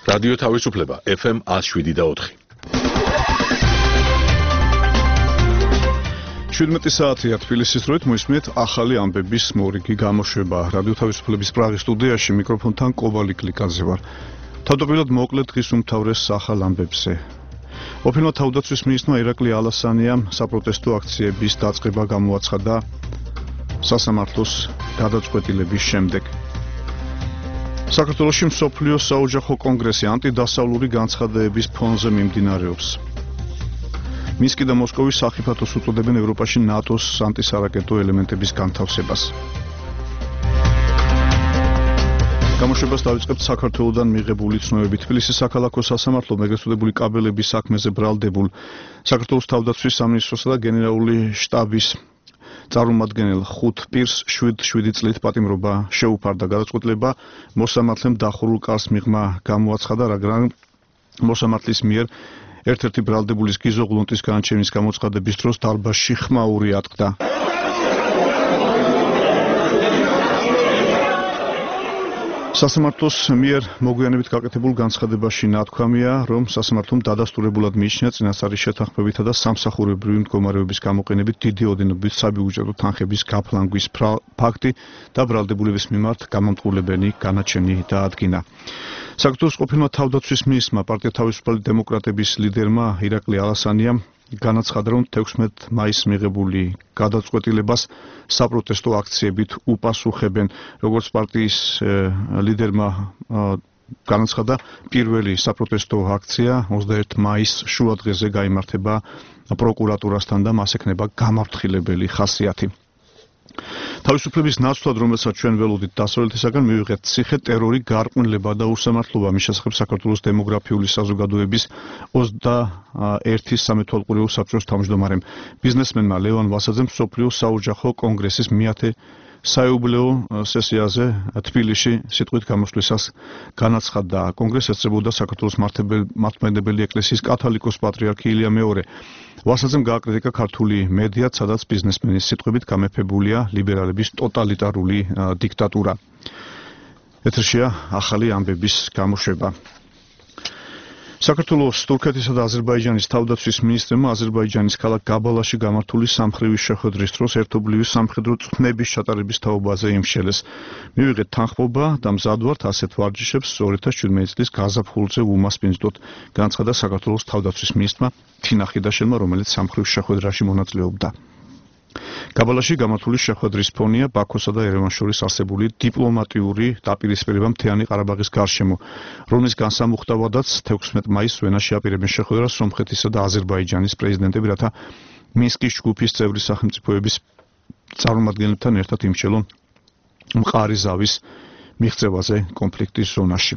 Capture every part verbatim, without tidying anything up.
რადიო თავისუფლება ეფ ემ one oh seven და four. შვიდმეტი საათია თბილისის დროით მოისმენთ ახალი ამბების მორიგი გამოშვება. რადიო თავისუფლების პრაღის სტუდიაში მიკროფონთან კობალი კლიკაძე ვარ. თავდაპირველად მოკლედ დღის უმთავრეს ახალ ამბებზე. ოფინო თავდაცვის მინისტრმა ირაკლი ალასანიამ საპროტესტო აქციების დაწყება გამოაცხადა სასამართლოს გადაწყვეტილების შემდეგ. საქართველოში მსოფლიოს საოჯახო კონგრესი ანტიდასავლური განცხადებების ფონზე მიმდინარეობს. მინსკი და მოსკოვი სახიფათოს უწოდებენ ევროპაში ნატოს ანტისარაკეტო ელემენტების განთავსებას. გამოშვებას დავიწყებთ საქართველოდან მიღებული ცნობები. თბილისის საქალაქო სასამართლომ ეგრეთ წოდებული კაბელების საქმეზე ბრალდებულ საქართველოს თავდაცვის სამინისტროსა და გენერალური შტაბის წარმომადგენელ ხუთ პირს შვიდ წლით პატიმრობა შეუფარდა. გადაწყვეტილება მოსამართლემ დახურულ კარს მიღმა გამოაცხადა, მაგრამ მოსამართლის მიერ ერთ-ერთი ბრალდებულის გიზო ღლუნტის განაჩენის გამოცხადების დროს დარბაზში ხმაური ატყდა. სასამართლოს მიერ მოგვიანებით გაკეთებულ განცხადებაში ნათქვამია, რომ სასამართლომ დადასტურებულად მიიჩნია წინასწარი შეთანხმებითა და სამსახურებრივი მდგომარეობის გამოყენებით დიდი ოდენობით საბიუჯეტო თანხების გაფლანგვის ფაქტი და ბრალდებულების მიმართ გამამტყულებენი განაჩენი დაადგინა. საქართველოს ყოფილმა თავდაცვის მინისტრმა პარტია თავისუფალი დემოკრატების ლიდერმა ირაკლი ალასანიამ განაცხადა, რომ თექვსმეტ მაისს მიღებული გადაწყვეტილებას საპროტესტო აქციებით უპასუხებენ. როგორც პარტიის ლიდერმა განაცხადა, პირველი საპროტესტო აქცია ოცდაერთი მაისს შუადღეზე გაიმართება პროკურატურასთან და მას ექნება გამაფრთხილებელი ხასიათი. თავისუფლების ნაცვლად, რომელსაც ჩვენ ველოდით დასავლეთისაგან, მივიღეთ ციხე, ტერორი, გარყვნილება და უსამართლობა. მის შესახებ საქართველოს დემოგრაფიული საზოგადოების ოცდაერთი სამეთვალყურეო საბჭოს თავმჯდომარემ ბიზნესმენმა ლევან ვასაძემ მსოფლიოს საოჯახო კონგრესის მეათე საიუბილეო სესიაზე თბილისში სიტყვით გამოსვლისას განაცხადა. კონგრესს ესწრებოდა საქართველოს მართლმადიდებელი ეკლესიის კათოლიკოს პატრიარქი ილია მეორე. ვასაძემ გააკრიტიკა ქართული მედია, სადაც ბიზნესმენის სიტყვებით გამეფებულია ლიბერალების ტოტალიტარული დიქტატურა. ეთერშია ახალი ამბების გამოშვება. საქართველოს, თურქეთისა და აზერბაიჯანის თავდაცვის მინისტრმა აზერბაიჯანის ქალაქ გაბალაში გამართული სამხრივი შეხვედრის დროს ერთობლივი სამხედრო წვნების ჩატარების თაობაზე იმშელეს. მივიღეთ თანხმობა და მზად ვართ ასეთ ვარჯიშებს ორი ათას შვიდმეტი წლის გაზაფხულზე ვუმასპინძლოთ, განაცხადა საქართველოს თავდაცვის მინისტრმა თინა ხიდაშელმა, რომელიც სამხრივ შეხვედრაში მონაწილეობდა. გაბალაში გამართული შეხვედრის ფონია ბაქოსა და ერევანს შორის არსებული დიპლომატიური დაპირისპირება მთიანი ყარაბაღის გარშემო, რომლის განსამუხტავადაც თექვსმეტ მაისს ვენაში აპირებენ შეხვედრას სომხეთისა და აზერბაიჯანის პრეზიდენტები, რათა მინსკის ჯგუფის წევრი სახელმწიფოების წარმომადგენლებთან ერთად იმსჯელონ მყარი ზავის მიღწევაზე კონფლიქტის ზონაში.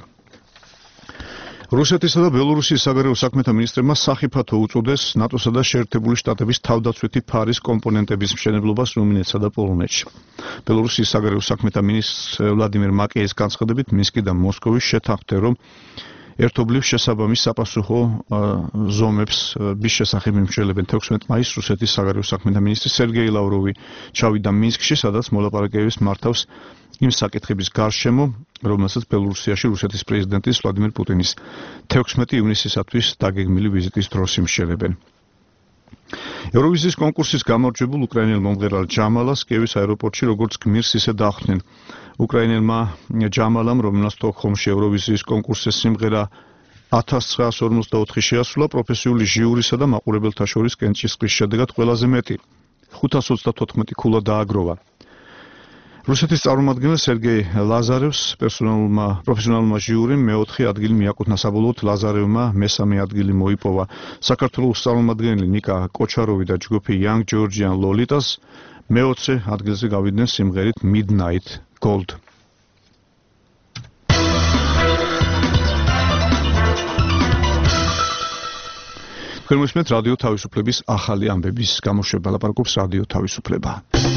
რუსეთისა და ბელორუსიის საგარეო საქმეთა მინისტრებმა სახიფათო უწოდეს ნატოსა და შეერთებული შტატების თავდაცვითი ფარის კომპონენტების მშენებლობას რუმინეთსა და პოლონეთში. ბელორუსიის საგარეო საქმეთა მინისტრ ვლადიმერ მაკეის განცხადებით, მინსკი და მოსკოვი შეთანხმდნენ, რომ ერთობლივ შესაბამის sapasukho ზომებს bis შესახებ იმშელებენ. თექვსმეტ მაისს რუსეთის საგარეო საქმეთა მინისტრი სერგეი ლავროვი ჩავიდა მინსკში, სადაც მოლაპარაკებებს მართავს იმ საკითხების გარშემო, რომელსაც ბელორუსიაში რუსეთის პრეზიდენტის ვლადიმერ პუტინის თექვსმეტი ივნისისათვის დაგეგმილი ვიზიტის დროს იმშელებენ. ევროვიზიის კონკურსის გამარჯვებულ უკრაინელ მომღერალ ჯამალას კიევის აეროპორტში როგორც გმირს ისე დახვდნენ. უკრაინელმა ჯამალამ, რომელსაც სტოკჰოლმში ევროვიზიის კონკურსის სიმღერა ათას ცხრაასი ორმოცდაოთხი შეასრულა, პროფესიული ჟიურისა და მაყურებელთა შორის კენჭისყრის შედეგად ყველაზე მეტი ხუთას ოცდათოთხმეტი ქულა დააგროვა. რუსეთის წარმომადგენელ სერგეი ლაზარევს პერსონალურმა პროფესიონალურმა ჟიურიმ მეოთხე ადგილი მიაკუთვნა, საბოლოოდ ლაზარევმა მესამე ადგილი მოიპოვა. საქართველოს წარმომადგენელი ნიკა კოჩაროვი და ჯგუფი Young Georgian Lolitas მეოცე ადგილზე გავიდნენ სიმღერით Midnight Gold. თქვენ მოსმენთ რადიო თავისუფლების ახალი ამბების გამოშვება. ლაპარაკობს რადიო თავისუფლება.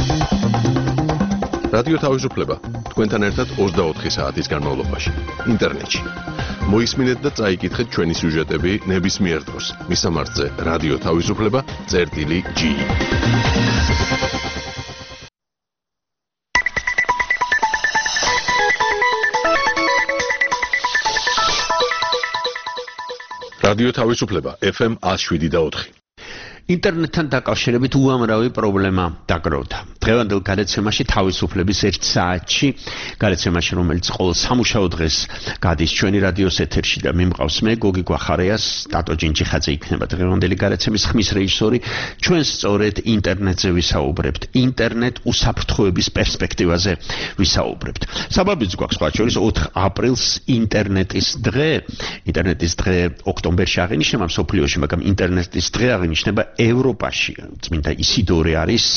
რადიო თავისუფლება თქვენთან ერთად ოცდაოთხი საათის განმავლობაში ინტერნეტში. მოისმინეთ და წაიკითხეთ ჩვენი სიუჟეტები ნებისმიერ დროს. მისამართზე რადიო თავისუფლება წერტილი G. რადიო თავისუფლება F M one oh seven და four. ინტერნეტთან დაკავშირებით უამრავი პრობლემა დაგროვდა. დღევანდელ გადაცემაში თავისუფლების ერთ საათში, გადაცემაში რომელიც ყოველ სამუშაო დღეს გადის ჩვენი რადიოს ეთერში და მიმყავს მე გოგი გვახარიას, ტატო ჯინჯიხაძე იქნება დღევანდელი გადაცემის ხმის რეჟისორი. ჩვენ სწორედ ინტერნეტზე ვისაუბრებთ, ინტერნეტ უსაფრთხოების პერსპექტივაზე ვისაუბრებთ. საბაბიც გვაქვს სხვა შორის ოთხ აპრილს ინტერნეტის დღე. ინტერნეტის დღე ოქტომბერში აღინიშნება მსოფლიოში, მაგრამ ინტერნეტის დღე აღინიშნება ევროპაში. წმინდა ისიდორე არის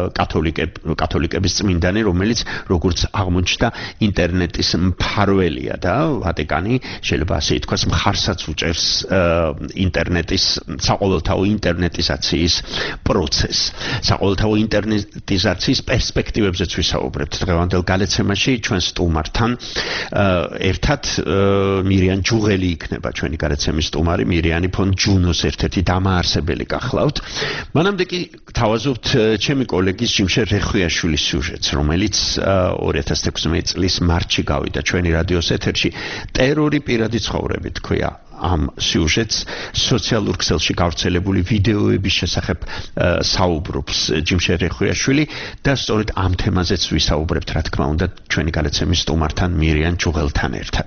კათოლიკების წმინდანი, რომელიც როგორც აღმოჩნდა ინტერნეტის მფარველია და ვატიკანი შეიძლება ასე ითქვას მხარსაც უჭერს ინტერნეტის საყოველთაო ინტერნეტიზაციის პროცესს. საყოველთაო ინტერნეტიზაციის პერსპექტივებზეც ვისაუბრებთ დღევანდელ გადაცემაში ჩვენ სტუმართან. ერთად მირიან ჯუღელი იქნება ჩვენი გადაცემის სტუმარი, მირიანი ფონ ჯუნოს ერთ-ერთი დამაარსებელი გახლავთ. მანამდე კი თავაზობთ ჩემი კოლეგის ჯიმშე რეხვიაშვილის სიუჟეტს, რომელიც ორი ათას ექვსმეტი წლის მარტში გავიდა ჩვენი რადიოს ეთერში. ტერორი პირადი ცხოვრებით ქვია ამ სიუჟეტს, სოციალურ ქსელში გავრცელებული ვიდეოების შესახებ საუბრობს ჯიმშე რეხვიაშვილი და სწორედ ამ თემაზეც ვისაუბრებთ, რა თქმა უნდა, ჩვენი გადაცემის სტუმართან მირიან ჯუღელთან ერთად.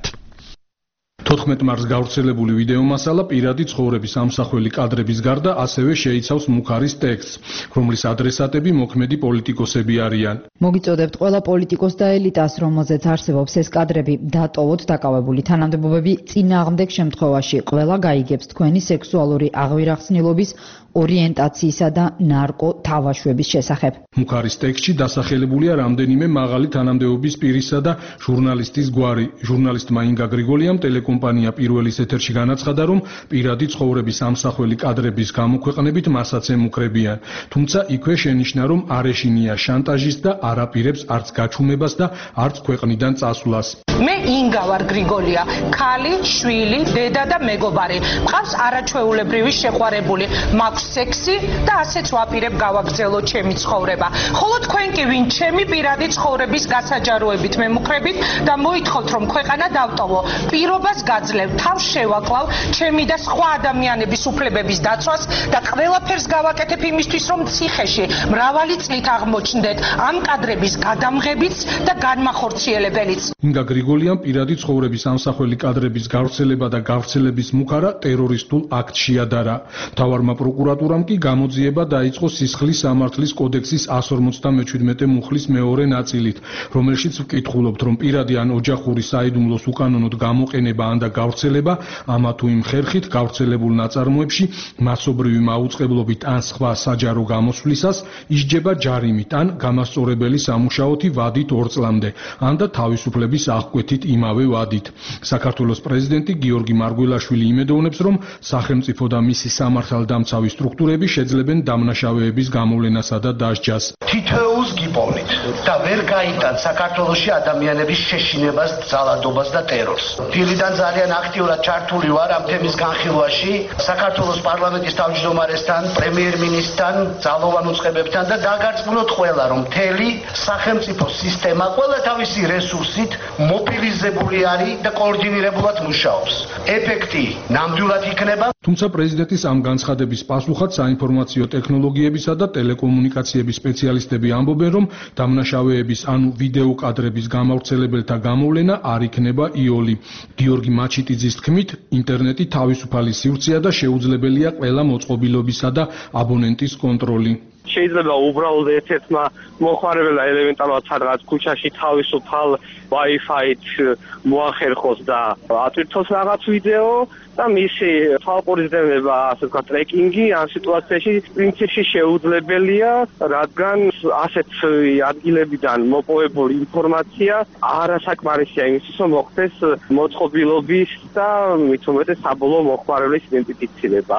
თოთხმეტ მარტს გავრცელებული ვიდეო მასალა პირადი ცხოვრების ამსახველი კადრების გარდა ასევე შეიცავს მუხარის ტექსტს, რომლის ადრესატები მოქმედი პოლიტიკოსები არიან. მოგიწოდებთ ყველა პოლიტიკოს და ელიტას, რომელზეც არსებობს ეს კადრები, დატოვოთ დაკავებული თანამდებობები, წინააღმდეგ შემთხვევაში ყველა გაიგებს თქვენი სექსუალური აღვირახსნილობის, ორიენტაციისა და ნარკო თავაშვების შესახებ. მუხარის ტექსტში დასახელებულია რამდენიმე მაღალი თანამდებობის პირისა და ჟურნალისტის გვარი. ჟურნალისტმა ინგა გრიგოლიამ ტელეკომპანია პირველის ეთერში განაცხადა, რომ პირადი ცხოვრების ამსახველი კადრების გამოქვეყნებით მასაც ემუქრებიან. თუმცა იქვე შენიშნა, რომ არ ეშინია შანტაჟის და არ აპირებს არც გაჩუმებას და არც ქვეყნიდან წასვლას. მე ინგა ვარ გრიგოლია, ქალი, შვილი, დედა და მეგობარი. მყავს არაჩვეულებრივი შეყვარებული, მაქვს სექსი და ასეც ვაპირებ გავაგრძელო ჩემი ცხოვრება. ხოლო თქვენ კი ვინ ჩემი პირადი ცხოვრების გასაჯაროებით მემუქრებით და მოითხოვთ, რომ ქვეყანა დავტოვო. პირობას გაძლევ, თავს შევაკლავ ჩემი და სხვა ადამიანების უფლებების დაცვას და ყველაფერს გავაკეთებ იმისთვის, რომ ციხეში მრავალი წლით აღმოჩნდეთ ამ კადრების გადამღებიც და განმახორციელებელიც. ინგა გრიგოლიამ პირადი ცხოვრების ამსახველი კადრების გავრცელება და გავრცელების მუხარა ტერორისტულ აქტში ადარა. მთავარმა პროკურატურამ კი გამოძიება დაიწყო სისხლის სამართლის კოდექსის one forty-seven მუხლის მეორე ნაწილით, რომელშიც ვკითხულობთ, რომ პირადი ან ოჯახური საიდუმლოს უკანონოდ გამოყენება ან და გავრცელება ამა თუ იმ ხერხით გავრცელებულ ნაწარმოებში მასობრივი მაუწყებლობით ან სხვა საჯარო გამოსვლისას ისჯება ჯარიმით ან გამასწორებელი სამუშაოთი ვადით ორ წლამდე, ან და თავისუფლების აღკვეთით იმავე ვადით. საქართველოს პრეზიდენტი გიორგი მარგველაშვილი იმედოვნებს, რომ სახელმწიფო და მისი სამართალდამცავი სტრუქტურები შეძლებენ დამნაშავეების გამოვლენასა და დასჯას. თითოეულს გიპოვნით და ვერ გაიტანთ საქართველოში ადამიანების შეშინებას, ძალადობას და ტერორს. დილიდან ძალიან აქტიურად ჩართული ვარ ამ თემის განხილვაში, საქართველოს პარლამენტის თავმჯდომარესთან, პრემიერ-მინისტრთან, ძალოვან უწყებებთან და დაგარწმუნოთ ყველა, რომ მთელი სახელმწიფო სისტემა ყველა თავისი რესურსით მობილიზებული არის და კოორდინირებულად მუშაობს. ეფექტი ნამდვილად იქნება. თუმცა პრეზიდენტის ამ განცხადების პასუხად საინფორმაციო ტექნოლოგიებისა და ტელეკომუნიკაციების სპეციალისტები ამბობენ, რომ დამნაშავეების ანუ ვიდეო კადრების გამავრცელებელთა გამოვლენა არ იქნება იოლი. გიორგი მაჩიტიძის თქმით, ინტერნეტი თავისუფალი სივრცეა და შეუძლებელია ყველა მოწყობილობისა და აბონენტის კონტროლი. შეიძლება უბრალოდ ერთ-ერთმა მოხმარებელმა ელემენტარულად სადღაც ქუჩაში თავისუფალ Wi-Fi-ით მოახერხოს და ატვირთოს რაღაც ვიდეო და მისი თვალყურისდევნება, ასე ვთქვათ, ტრეკინგი ამ სიტუაციაში პრინციპში შეუძლებელია, რადგან ასეთ ადგილებიდან მოპოვებული ინფორმაცია არასაკმარისია იმისთვის, რომ მოხდეს მოწყობილობის და მით უმეტეს საბოლოო მოხმარებლის იდენტიფიცირება.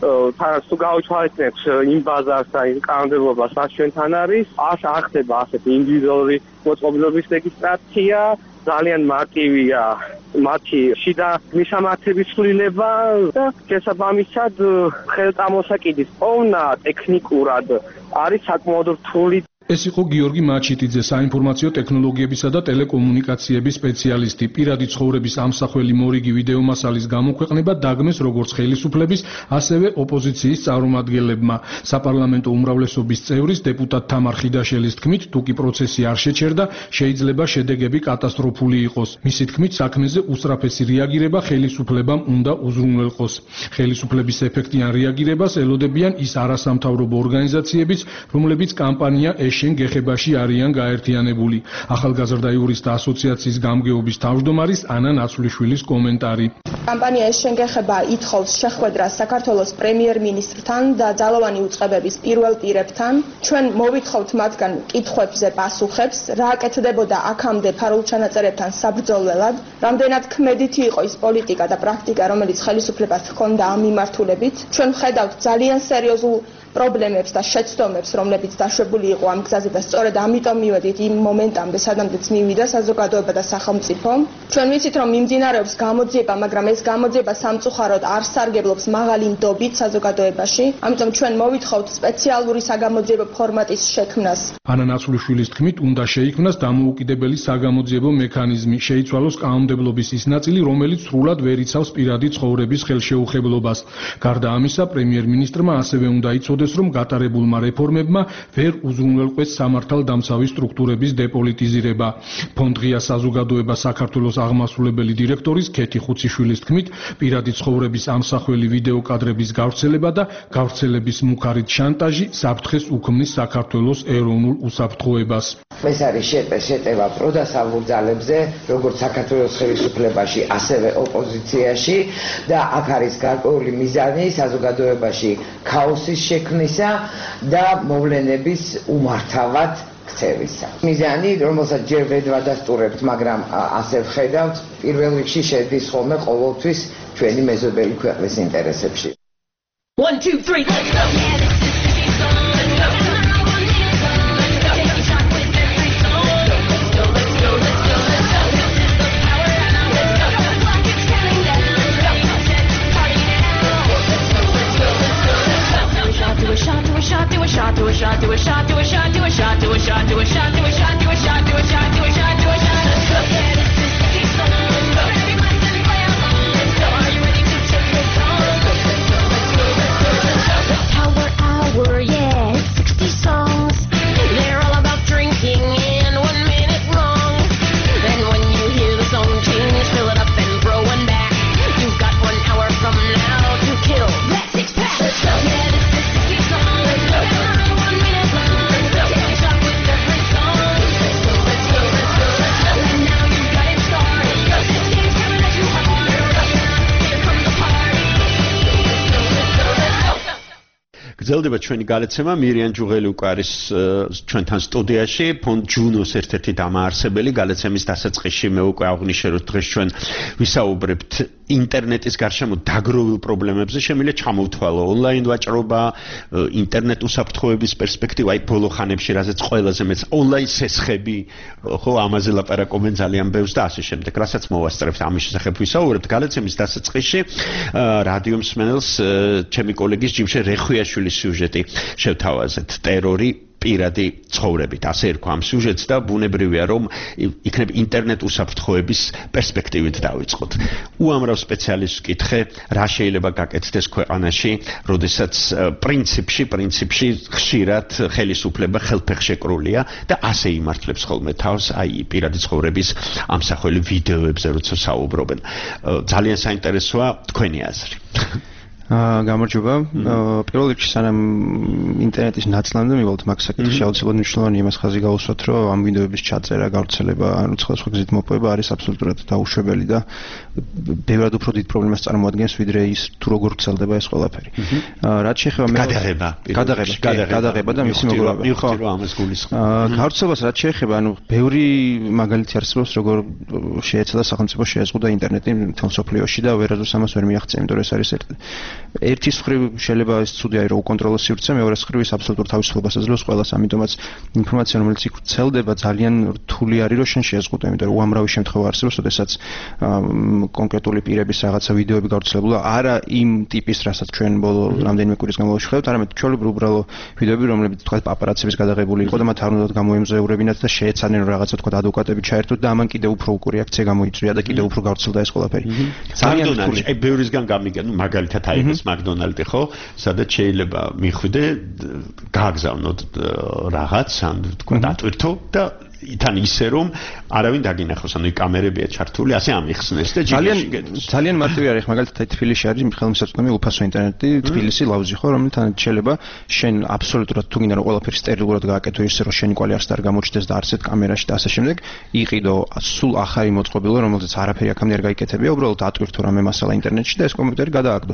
თან თუ გავუთვალისწინებთ იმ ბაზარს და იმ კანონმდებლობას, რაც ჩვენთან არის, ას ახდება ასეთი ინდივიდუალური მოწყობილობის რეგისტრაცია, ძალიან მარტივია მათი შიდა მისამართების ცვლილება და შესაბამისად ხელწამოსაკიდის პოვნა ტექნიკურად არის საკმაოდ რთული. ეს იყო გიორგი მაჩიტიძე, საინფორმაციო ტექნოლოგიებისა და ტელეკომუნიკაციების სპეციალისტი. პირადი ცხოვრების ამსახველი მორიგი ვიდეო მასალის გამოქვეყნება დაგმეს როგორც ხელისუფლების, ასევე ოპოზიციის წარმომადგენლებმა. საპარლამენტო უმრავლესობის წევრის დეპუტატ თამარ ხიდაშელის თქმით, თუკი პროცესი არ შეჩერდა, შეიძლება შედეგები კატასტროფული იყოს. მისი თქმით, საქმეზე უსწრაფესი რეაგირება ხელისუფლებამ უნდა უზრუნველყოს. ხელისუფლების ეფექტიან რეაგირებას ელოდებიან ის არასამთავრობო ორგანიზაციებიც, რომლებიც კამპანია შენ გეხებაში არიან გაერთიანებული. ახალგაზრდა იურისტთა ასოციაციის გამგეობის თავმჯდომარის ანა ნაცვლიშვილის კომენტარი. კამპანია შენ გეხება ითხოვს შეხვედრას საქართველოს პრემიერ-მინისტრთან და ძალოვანი უწყებების პირველ პირებთან. ჩვენ მოვითხოვთ მათგან კითხვებზე პასუხებს, რა აკეთდებოდა აქამდე ფარულ ჩანაწერებთან საბრძოლველად, რამდენად ქმედითი იყო ის პოლიტიკა და პრაქტიკა, რომელიც ხელისუფლებას ჰქონდა ამ მიმართულებით. ჩვენ ვხედავთ ძალიან სერიოზულ პრობლემებს და შეცდომებს, რომლებიც დაშვებული იყო ამ გზაზე და სწორედ ამიტომ მივედით იმ მომენტამდე, სადამდეც მივიდა საზოგადოება და სახელმწიფო. ჩვენ ვიცით, რომ მიმდინარეობს გამოძიება, მაგრამ ეს გამოძიება სამწუხაროდ არ სარგებლობს მაღალი ნდობით საზოგადოებაში. ამიტომ ჩვენ მოვითხოვთ სპეციალური საგამოძიებო ფორმატის შექმნას. ანა ნაცვლიშვილის თქმით, უნდა შეიქმნას დამოუკიდებელი საგამოძიებო მექანიზმი, შეიცვალოს კანონმდებლობის ის ნაწილი, რომელიც სრულად ვერ იცავს პირადი ცხოვრების ხელშეუხებლობას. გარდა ამისა, პრემიერ-მინისტრმა ასევე უნდა იცოდეს, რომ გატარებულმა რეფორმებმა ვერ უზრუნველყვეს სამართალდამცავი სტრუქტურების დეპოლიტიზირება. ფონდ ღია საზოგადოება საქართველოს აღმასრულებელი დირექტორის ქეთი ხუციშვილის თქმით, პირადი ცხოვრების ამსახველი ვიდეო კადრების გავრცელება და გავრცელების მუქარით შანტაჟი საფრთხეს უქმნის საქართველოს ეროვნულ უსაფრთხოებას. ეს არის შეტევა პროდასავლურ ძალებზე, როგორც საქართველოს ხელისუფლებაში, ასევე ოპოზიციაში და აქ არის გარკვეული მიზანი საზოგადოებაში ქაოსის შექმნისა და მოვლენების უმართავად ქცევისა. მიზანი, რომელსაც ჯერ ვერ ვადასტურებთ, მაგრამ ასე ვხედავთ, პირველ რიგში შედის ხოლმე ყოველთვის ჩვენი მეზობელი ქვეყნის ინტერესებში. one two three let's go. Do a shot, do a shot, do a shot, do a shot, do a shot, do a shot, do a shot, do a shot, do a shot, do a shot, do a shot, do a shot. Let's go. Yeah, this is the key song. Everybody can play along. Let's go. Are you ready to take this song? Let's go, let's go, let's go, let's go, let's go. Power hour, yeah, it's sixty songs. They're all about drinking and one minute long. Then when you hear the song change, fill it up and throw one back. You've got one hour from now to kill that six pack. Let's go. Yeah, this is sixty songs. Let's go. One minute long. Let's go. Take a shot with every song. Let's go, let's go, let's go, let's go. And now you've got it started. This game's coming at you hard. Right now, here comes the party. Let's go, let's go, let's go. გრძელდება ჩვენი გალეცემა. მირიან ჯუღელი უკვე არის ჩვენთან სტუდიაში, ფონდ ჯუნოს ერთ-ერთი დამაარსებელი. გალეცემის დასაწყისში მე უკვე აღვნიშნე, რომ დღეს ჩვენ ვისაუბრებთ ინტერნეტის გარშემო დაგროვილ პრობლემებზე. შემიძლია ჩამოვთვალო ონლაინ ვაჭრობა, ინტერნეტ უსაფრთხოების პერსპექტივა, აი ბოლო ხანებში, რაზეც ყველაზე მეც ონლაინ სესხები, ხო, ამაზე ლაპარაკობენ ძალიან ბევრს და ასე შემდეგ. რასაც მოვასწრებთ ამის შესახებ ვისაუბრებთ. გალეცემის დასაწყისში რადიო მსმენელს ჩემი კოლეგის ჯიმშე რეხვიაშვილის სიუჟეტი შევთავაზეთ. ტერორი პირადი ცხოვრებით, ასე ერქვა ამ სიუჟეტს და ბუნებრივია, რომ იქნებ ინტერნეტ უსაფრთხოების პერსპექტივით დავიწყოთ. უამრავ სპეციალისტს ვკითხე, რა შეიძლება გაკეთდეს ქვეყანაში, როდესაც პრინციპში, პრინციპში ხშირად ხელისუფლება ხელფეხშეკრულია და ასე იმართლებს ხოლმე თავს, აი პირადი ცხოვრების ამსახველი ვიდეოებზე, როცა საუბრობენ. ძალიან საინტერესოა თქვენი აზრი. გამარჯობა. პირველ რიგში სანამ ინტერნეტის ნაცვლამდე მივალთ მაგ საკითხში აუცილებლად მნიშვნელოვანია იმას ხაზი გაუსვათ, რომ ამ ვიდეოების ჩაწერა, გავრცელება, ანუ სხვადასხვა გზით მოპოვება არის აბსოლუტურად დაუშვებელი და ბევრად უფრო დიდ პრობლემას წარმოადგენს, ვიდრე ის თუ როგორ ვრცელდება ეს ყველაფერი. რაც შეეხება მე გადაღება, გადაღება, გადაღება და მისი მოგროვება. მივხვდი რომ ამას გულისხმობ. გავრცელებას რაც შეეხება, ანუ ბევრი მაგალითი არსებობს, როგორ შეეცადა სახელმწიფო შეეზღუდა ინტერნეტი მთელ მსოფლიოში და ვერასდროს ამას ვერ მიაღწია, იმიტომ რომ ეს არის ერთ ერთის მხრივ შეიძლება ეს ცუდი არის, რომ უკონტროლო სივრცე, მეორეს მხრივ ის აბსოლუტურ თავისუფლებას აძლევს ყველას, ამიტომაც ინფორმაცია, რომელიც იქ ვრცელდება, ძალიან რთული არის, რომ შენ შეეზღუდო, იმიტომ რომ უამრავი შემთხვევა არსებობს, როდესაც კონკრეტული პირების რაღაცა ვიდეოები გავრცელებულა, არა იმ ტიპის, რასაც ჩვენ ბოლო რამდენიმე კვირის განმავლობაში ხედავთ, არამედ ჩვეულებრივ უბრალო ვიდეოები, რომლებიც თქვა პაპარაცების გადაღებული იყო და მათ არ უნდათ გამოემზეურებინათ და შეეცადნენ რომ რაღაცა თქვა ადვოკატები ჩაერთოთ და ამან კიდევ უფრო უკური აქცია გამოიწვია და კიდევ უფრო გავრცელდა ეს ყველაფერი. ძალიან რთული. აი ბევრისგან გამიგე, ნუ მაგალითად აი ეს მაკდონალდი ხო, სადაც შეიძლება მიხვიდე, გააგზავნოთ რაღაც, ან თქვა დატვირთო და თან ისე რომ არავინ დაგინახოს, ანუ კამერებია ჩართული, ასე ამიხსნეს და ძალიან ძალიან მარტივი არის, მაგალითად თბილისში არის ხელმისაწვდომი უფასო ინტერნეტი, თბილისი ლავზი ხო, რომელთან შეიძლება შენ აბსოლუტურად თუ გინდა რომ ყველაფერი სტერილურად გააკეთო, ისე რომ შენი კვალი არც არ გამოჩნდეს და არცეთ კამერაში და ასე შემდეგ, იყიდო სულ ახალი მოწყობილო, რომელზეც არაფერი აქამდე არ გაიკეთებია, უბრალოდ ატვირთო რამე მასალა ინტერნეტში და ეს კომპიუტერი გადააგდო.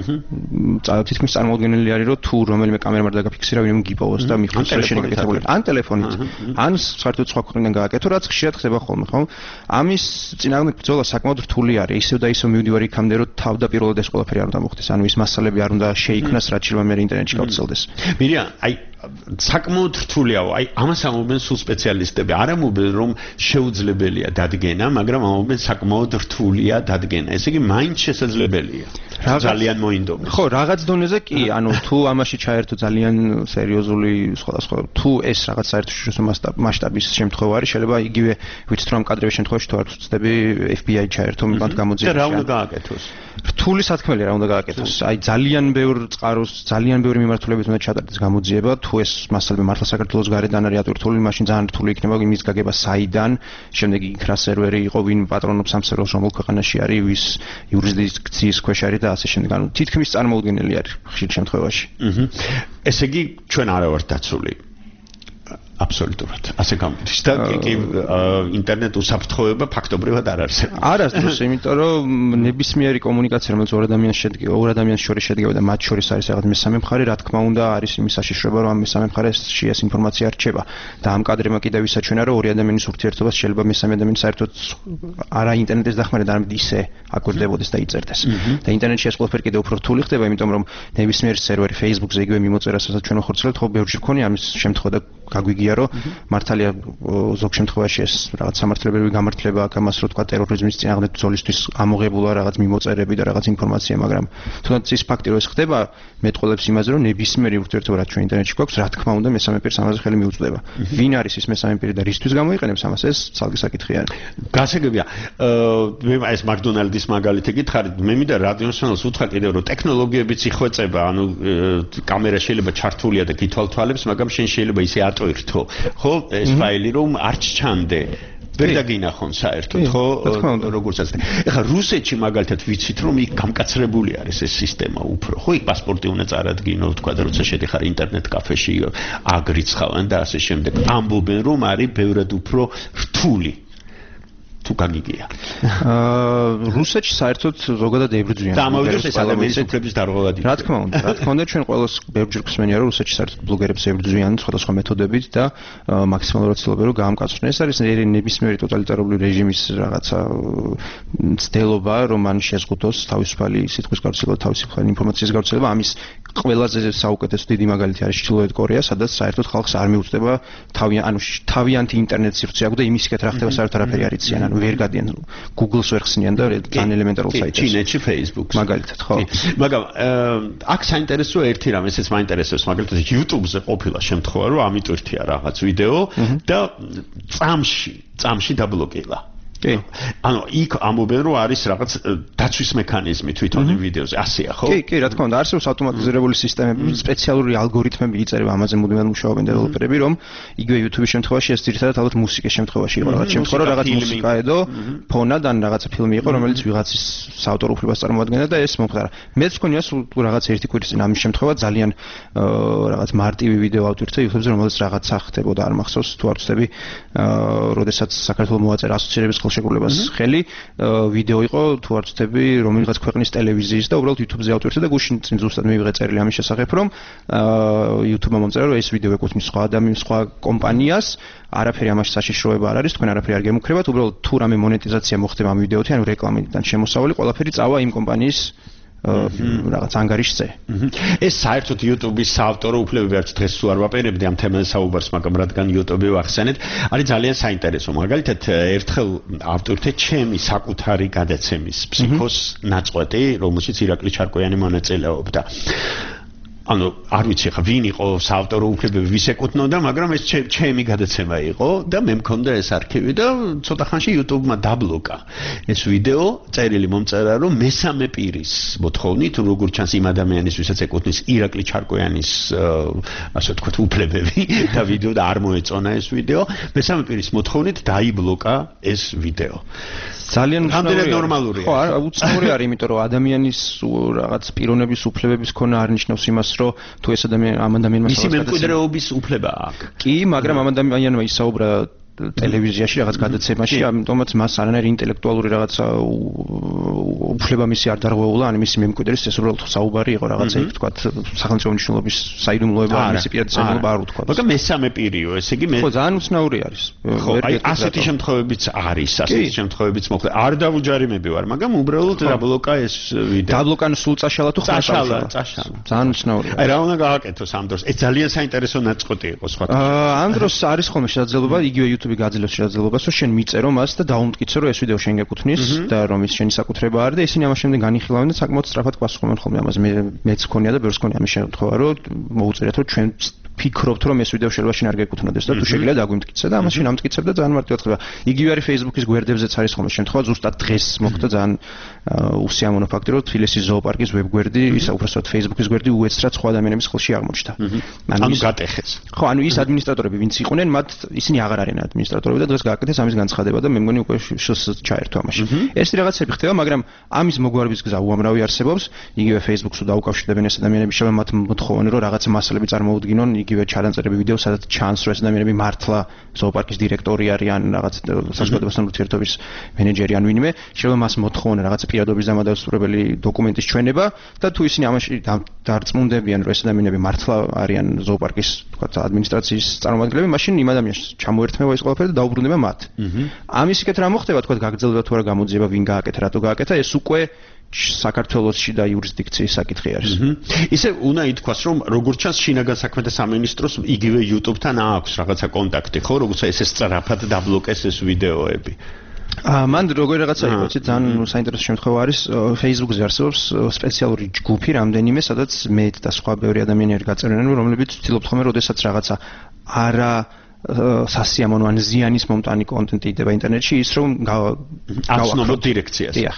თითქმის წარმოუდგენელი არის რომ თუ რომელიმე კამერამ არ დაგაფიქსირა, ვინმე გიპოვოს და მიხვდეს რომ შენი გაკეთებული. ან ტელეფონით, ან საერთოდ სხვა ქვეყნიდან გააკეთო, რაც ხშირად ხდება ხოლმე, ხო? ამის წინააღმდეგ ბრძოლა საკმაოდ რთული არის. ისევ და ისევ მივდივარ იქამდე, რომ თავდაპირველად ეს ყველაფერი არ უნდა მოხდეს. ანუ ის მასალები არ უნდა შეიქმნას, რაც შეიძლება მე ინტერნეტში გავრცელდეს. მირიან, აი საკმაოდ რთულია, აი ამას ამობენ სულ სპეციალისტები. არ ამობენ რომ შეუძლებელია დადგენა, მაგრამ ამობენ საკმაოდ რთულია დადგენა. ესე იგი მაინც შესაძლებელია. ძალიან მოინდომეს. ხო, რაღაც დონეზე კი, ანუ თუ ამაში ჩაერთო ძალიან სერიოზული სხვადასხვა, თუ ეს რაღაც საერთაშორისო მასშტაბის შემთხვევა არის, შეიძლება იგივე ვიცით რომ კადრების შემთხვევაში თუ არ ვწდები F B I ჩაერთო მათ გამოძიებას. და რა უნდა გააკეთოს? რთული სათქმელია რა უნდა გააკეთოს. აი ძალიან ბევრ წყაროს, ძალიან ბევრი მიმართულებით უნდა ჩატარდეს გამოძიება, თუ ეს მასალები მართლა საქართველოს გარედან არის ატვირთული, მაშინ ძალიან რთული იქნება იმის გაგება საიდან, შემდეგ იქ რა სერვერი იყო, ვინ პატრონობს ამ სერვერს, რომელ ქვეყანაში არის, ვის იურისდიქციის ქვეშ არის და ასე შემდეგ. ანუ თითქმის წარმოუდგენელი არის ხშირ შემთხვევაში. აჰა. ესე იგი ჩვენ არა ვართ დაცული. აბსოლუტურად. ასე გამოდის და კი ინტერნეტ უსაფრთხოება ფაქტობრივად არ არსებობს. არასდროს, იმიტომ რომ ნებისმიერი კომუნიკაცია, რომელიც ორ ადამიანს შედგება, ორ ადამიანს შორის შედგება და მათ შორის არის რაღაც მესამე მხარე, რა თქმა უნდა, არის იმის საშიშროება, რომ ამ მესამე მხარეში ეს ინფორმაცია რჩება. და ამ კადრებმა კიდევ ისაჩვენა, რომ ორი ადამიანის ურთიერთობას შეიძლება მესამე ადამიანს საერთოდ არა ინტერნეტის დახმარებით, არამედ ისე აკვირდებოდეს და იწერდეს. და ინტერნეტში ეს ყველაფერი კიდევ უფრო რთული ხდება, იმიტომ რომ ნებისმიერი სერვერი Facebook-ზე იგივე მიმოწერა, სადაც ჩვენ ვხორცელებთ, ხო ბევრში მქონია ამის შემთხვევა და გაგვიგია რომ მართალია ზოგ შემთხვევაში ეს რაღაც სამართლებრივი გამართლება აქვს ამას რო თქვა ტერორიზმის წინააღმდეგ ბრძოლისთვის ამოღებულა რაღაც მიმოწერები და რაღაც ინფორმაცია, მაგრამ თუნდაც ის ფაქტი რომ ეს ხდება მეტყოლებს იმაზე რომ ნებისმიერი ურთიერთობა რაც ჩვენ ინტერნეტში გვაქვს, რა თქმა უნდა მესამე პირს ამაზე ხელი მიუწვდება. ვინ არის ის მესამე პირი და რისთვის გამოიყენებს ამას, ეს ცალკე საკითხია. გასაგებია. მე ეს მაკდონალდის მაგალითი გითხარით, მე მინდა რადიოსანალს უთხრა კიდევ რომ ტექნოლოგიებიც იხვეწება, ანუ კამერა შეიძლება ჩართულია და გითვალთვალებს, მაგრამ შენ შეიძლება ისე ატვირთო, ხო, ეს ფაილი რომ არ ჩჩანდე. ვერ დაგინახონ საერთოდ, ხო, როგორც ასე. ეხლა რუსეთში მაგალითად ვიცით რომ იქ გამკაცრებული არის ეს სისტემა უფრო, ხო, იქ პასპორტი უნდა წარადგინო, თქვა და როცა შედიხარ ინტერნეტ კაფეში, აგრიცხავენ და ასე შემდეგ. ამბობენ რომ არის ბევრად უფრო რთული. თუ გაგიგია. აა რუსეთში საერთოდ ზოგადად ებრძვიან. და ამავდროულად ეს ადამიანის უფლების დარღვევად. რა თქმა უნდა, რა თქმა უნდა, ჩვენ ყოველს ბევრჯერ გვსმენია რომ რუსეთში საერთოდ ბლოგერებს ებრძვიან სხვადასხვა მეთოდებით და მაქსიმალურად ცდილობენ რომ გაამკაცრონ. ეს არის ნებისმიერი ტოტალიტარული რეჟიმის რაღაცა ცდელობა, რომ მან შეზღუდოს თავისუფალი სიტყვის გავრცელება, თავისუფალი ინფორმაციის გავრცელება. ამის ყველაზე საუკეთესო დიდი მაგალითი არის ჩრდილოეთ კორეა, სადაც საერთოდ ხალხს არ მიუწვდება თავი, ანუ თავიანთი ინტერნეტ სივრცე აქვს და იმისკეთ რა ხდება საერთოდ არაფერი არ იციან. ვერ გადიან Google-ს ვერ ხსნიან და ძალიან ელემენტარულ საიტებს. ჩინეთში Facebook-ს. მაგალითად, ხო. მაგრამ აქ საინტერესოა ერთი რამ, ესეც მაინტერესებს, მაგალითად YouTube-ზე ყოფილა შემთხვევა, რომ ამიტვირთია რაღაც ვიდეო და წამში, წამში დაბლოკილა. კი. ანუ იქ ამობენ რომ არის რაღაც დაცვის მექანიზმი თვითონ იმ ვიდეოზე, ასეა, ხო? კი, კი, რა თქმა უნდა, არსებობს ავტომატიზირებული სისტემები, სპეციალური ალგორითმები იწერება, ამაზე მუდმივად მუშაობენ დეველოპერები, რომ იგივე YouTube-ის შემთხვევაში ეს ძირითადად ალბათ მუსიკის შემთხვევაში იყო, რაღაც შემთხვევა, რომ რაღაც მუსიკა ედო, ფონად ან რაღაცა ფილმი იყო, რომელიც ვიღაცის საავტორ უფლებას წარმოადგენდა და ეს მომხდარა. მეც მქონია სულ რაღაც ერთი კვირის წინ ამის შემთხვევა, ძალიან რაღაც მარტივი ვიდეო ავტვირთე YouTube-ზე, რომელიც რაღაცა ხდებოდა, არ მახსოვს, თუ არ ვწდები, როდესაც საქართველოს მოაწერა ასოცირების ხელშეკრულებას ხელი, ვიდეო იყო, თუ არ ვწდები, რომელიღაც ქვეყნის ტელევიზიის და უბრალოდ YouTube-ზე ავტვირთე და გუშინ წინ ზუსტად მივიღე წერილი ამის შესახებ, რომ YouTube-მა მომწერა, რომ ეს ვიდეო ეკუთვნის სხვა ადამიანს, სხვა კომპანიას, არაფერი ამაში საშიშროება არ არის, თქვენ არაფერი არ გემუქრებათ, უბრალოდ თუ რამე მონეტიზაცია მოხდება ამ ვიდეოთი, ანუ რეკლამიდან შემოსავალი, ყველაფერი წავა იმ კომპანიის რაღაც ანგარიშზე. ეს საერთოდ YouTube-ის საავტორო უფლებები არც დღეს თუ არ ვაპირებდი ამ თემაზე საუბარს, მაგრამ რადგან YouTube-ი ვახსენეთ, არის ძალიან საინტერესო. მაგალითად, ერთხელ ავტორთა ჩემი საკუთარი გადაცემის ფსიქოს ნაწყვეტი, რომელშიც ირაკლი ჩარკვიანი მონაწილეობდა. ანუ არ ვიცი ხა ვინ იყო საავტორო უფლებები ვის ეკუთვნოდა, მაგრამ ეს ჩემი გადაცემა იყო და მე მქონდა ეს არქივი და ცოტა ხანში YouTube-მა დაბლოკა ეს ვიდეო, წერილი მომწერა რომ მესამე პირის მოთხოვნით, როგორ ჩანს იმ ადამიანის, ვისაც ეკუთვნის ირაკლი ჩარკვიანის ასე ვთქვათ უფლებები და ვიდეო და არ მოეწონა ეს ვიდეო, მესამე პირის მოთხოვნით დაიბლოკა ეს ვიდეო. ძალიან ნორმალურია. ხო, უცნაური არის, იმიტომ რომ ადამიანის რაღაც პიროვნების უფლებების ქონა არ ნიშნავს იმას, რომ თუ ეს ადამიანი ამ ადამიანმა მისი მემკვიდრეობის უფლება აქვს. კი, მაგრამ ამ ადამიანმა ისაუბრა ტელევიზიაში რაღაც გადაცემაში, ამიტომაც მას არანაირი ინტელექტუალური რაღაცა უფლება მისი არ დარღვეულა, ან მისი მემკვიდრის ეს უბრალოდ საუბარი იყო რაღაცა, იქ თქვა სახელმწიფო მნიშვნელობის საიდუმლოება, მისი პირადსაიდუმლოება არ უთქვა. მაგრამ მესამე პირიო, ესე იგი მე ხო, ძალიან უცნაური არის. ხო, აი ასეთი შემთხვევებიც არის, ასეთი შემთხვევებიც მოხდა. არ დავუჯარიმები ვარ, მაგრამ უბრალოდ დაბლოკა ეს ვიდეო. დაბლოკა სულ წაშალა თუ ხარ წაშალა, წაშალა. ძალიან უცნაურია. აი რა უნდა გააკეთოს ამ დროს? ეს ძალიან საინტერესო ნაწყვეტი იყო სხვა. აა ამ დროს არის ხოლმე შესაძლებლობა იგივე YouTube-ი გაძლევს შესაძლებლობას, რომ შენ მიწერო მას და დაუმტკიცო, რომ ეს ვიდეო შენ გეკუთვნის და რომ ის შენი საკუთრება არის და ისინი ამას შემდეგ განიხილავენ და საკმაოდ სწრაფად პასუხობენ ხოლმე ამაზე. მე მეც მქონია და ბევრს მქონია ამის შემთხვევა, რომ მოუწერიათ, რომ ჩვენ ფიქრობთ, რომ ეს ვიდეო შეიძლება შენ არ გეკუთვნოდეს და თუ შეგიძლია დაგვიმტკიცე და ამას შენ ამტკიცებ და ძალიან მარტივად ხდება. იგივე არის Facebook-ის გვერდებზეც არის ხოლმე შემთხვევა, ზუსტად დღეს მოხდა ძალიან უსიამოვნო ფაქტი, რომ თბილისის ზოოპარკის ვებგვერდი, ისა უბრალოდ Facebook-ის გვერდი უეცრად სხვა ადამიანების ხელში აღმოჩნდა. ანუ გატეხეს. ხო, ანუ ის ადმინისტრატორები, ვინც იყვნენ, მათ ისინი აღარ არიან ადმინისტრატორები და დღეს გააკეთეს ამის განცხადება და მე მგონი უკვე შს ჩაერთო ამაში. ეს რაღაცები ხდება, მაგრამ ამის მოგვარების გზა უამრავი არსებობს. იგივე Facebook-ს დაუკავშირდებენ ეს ადამიანები, შეიძლება მათ მოთხოვონ, რომ რაღაცა მასალები წარმოუდგინონ, იგივე ჩანაწერები ვიდეო, სადაც ჩანს, რომ ეს ადამიანები მართლა ზოოპარკის დირექტორი არიან, რაღაც საზოგადოებასთან ურთიერთობის მენეჯერი ან ვინმე, შეიძლება მას მოთხოვონ რაღაცა პირადობის დამადასტურებელი დოკუმენტის ჩვენება და თუ ისინი ამაში დარწმუნდებიან, რომ ეს ადამიანები მართლა არიან ზოოპარკის, თქვათ, ადმინისტრაციის წარმომადგენლები, მაშინ იმ ადამიანს ჩამოერთმევა ეს ყველაფერი და დაუბრუნდება მათ. ამის იქეთ რა მოხდება, თქვათ, გაგრძელდება თუ არა გამოძიება, ვინ გააკეთა, რატო გააკეთა, ეს უკვე საქართველოსში და იურისდიქციის საკითხი არის. ისე უნდა ითქვას, რომ როგორც ჩანს შინაგან საქმეთა სამინისტროს იგივე YouTube-თან აქვს რაღაცა კონტაქტი, ხო, როცა ესე სწრაფად დაბლოკეს ეს ვიდეოები. აა მან როგორი რაღაცა იყო, იცი, ძალიან საინტერესო შემთხვევა არის, Facebook-ზე არსებობს სპეციალური ჯგუფი რამდენიმე, სადაც მე და სხვა ბევრი ადამიანი არის გაწერილი, რომლებიც ვცდილობთ ხოლმე, როდესაც რაღაცა არა სასიამოვნო ან ზიანის მომტანი კონტენტი იდება ინტერნეტში, ის რომ გავაცნობოთ დირექციას. დიახ.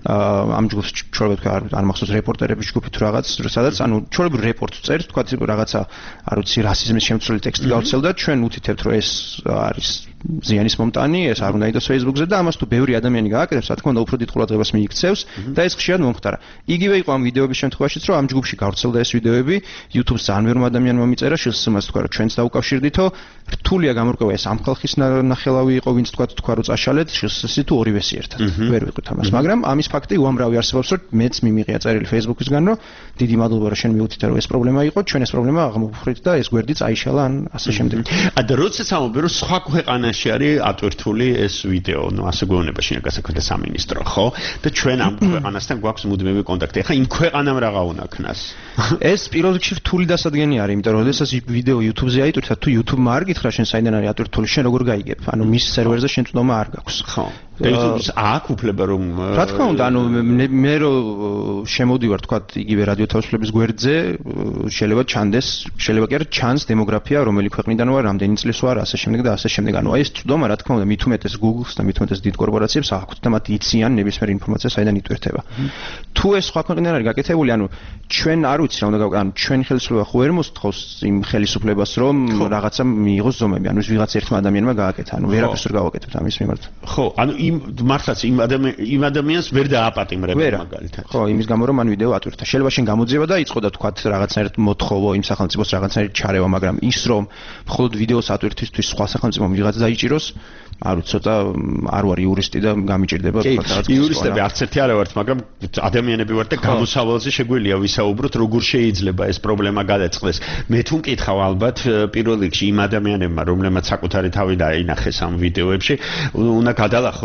აა ამ ჯგუფს ჩვეულებრივ არ მახსოვს რეპორტერების ჯგუფი თუ რაღაც, სადაც ანუ ჩვეულებრივ რეპორტს წერს, თქვა რაღაცა არ ვიცი რასიზმის შემცვლელი ტექსტი გავცელდა, ჩვენ უთითებთ, რომ ეს არის ზიანის მომტანი, ეს არ უნდა იყოს Facebook-ზე და ამას თუ ბევრი ადამიანი გააკეთებს, რა თქმა უნდა, უფრო დიდ ყურადღებას მიიქცევს და ეს ხშირად მომხდარა. იგივე იყო ამ ვიდეოების შემთხვევაშიც, რომ ამ ჯგუფში გავრცელდა ეს ვიდეოები, YouTube-ს ძალიან ბევრმა ადამიანმა მიწერა, შესაძლოა თქვა, რომ ჩვენც დაუკავშირდითო, რთულია გამორკვევა ეს ამ ხალხის ნახელავი იყო, ვინც თქვა, თქვა რომ წაშალეთ, შესაძლოა თუ ორივესი ერთად. ვერ ვიყოთ ამას, მაგრამ ამის ფაქტი უამრავი არსებობს, რომ მეც მიმიღია წერილი Facebook-ისგან, რომ დიდი მადლობა, რომ შენ მიუთითე, რომ ეს პრობლემა იყო, ჩვენ ეს პრობლემა აღმოფხვრით და ეს გვერდი წაიშალა ან ასე შემდეგ. ა და როდესაც ამბობ, რომ სხვა ქვეყანაში არის ატვირთული ეს ვიდეო, ну ასე გვეუბნება შინაგან საქმეთა სამინისტრო, ხო? და ჩვენ ამ ქვეყანასთან გვაქვს მუდმივი კონტაქტი. ეხლა იმ ქვეყანამ რაღა უნდა ქნას? ეს პირველ რიგში რთული დასადგენია არის, იმიტომ რომ როდესაც ვიდეო YouTube-ზე აიტვირთა, თუ YouTube-მა არ გითხრა შენ საიდან არის ატვირთული, შენ როგორ გაიგებ? ანუ მის სერვერზე შენ თვითონმა არ გაქვს. ხო. YouTube-ს აქვს უფლება რომ რა თქმა უნდა, ანუ მე რო შემოვდივარ, თქვა, იგივე რადიო თავისუფლების გვერდზე, შეიძლება ჩანდეს, შეიძლება კი არა ჩანს დემოგრაფია, რომელი ქვეყნიდან ვარ, რამდენი წლის ვარ, ასე შემდეგ და ასე შემდეგ. ანუ აი ეს წვდომა, რა თქმა უნდა, მით უმეტეს Google-ს და მით უმეტეს დიდ კორპორაციებს აქვთ და მათ იციან ნებისმიერ ინფორმაციას, საიდან იტვირთება. თუ ეს სხვა ქვეყნიდან არის გაკეთებული, ანუ ჩვენ არ ვიცი რა უნდა გავაკეთოთ, ანუ ჩვენი ხელისუფლება ხო ვერ მოსთხოვს იმ ხელისუფლებას, რომ რაღაცა მიიღოს ზომები, ანუ ის ვიღაც ერთმა ადამიანმა გააკეთა, ანუ ვერაფერს ვერ გავაკეთებთ ამის მიმართ. ხო, ანუ იმ მართლაც იმ ადამიან იმ ადამიანს ვერ დააპატიმრებენ მაგალითად. ხო, იმის გამო რომ მან ვიდეო ატვირთა. შეიძლება შენ გამოძიება და იწყო და თქვათ რაღაცნაირად მოთხოვო იმ სახელმწიფოს რაღაცნაირად ჩარევა, მაგრამ ის რომ მხოლოდ ვიდეოს ატვირთვისთვის სხვა სახელმწიფომ ვიღაც დაიჭიროს, არ ვიცი, ცოტა არ ვარ იურისტი და გამიჭირდება თქვათ რაღაც. იურისტები არც ერთი არ ვართ, მაგრამ ადამიანები ვართ და გამოსავალზე შეგვიძლია ვისაუბროთ, როგორ შეიძლება ეს პრობლემა გადაწყდეს. მე თუ მკითხავ ალბათ პირველ რიგში იმ ადამიანებმა, რომლებმაც საკუთარი თავი დაინახეს ამ ვიდეოებში, უნდა გადალახონ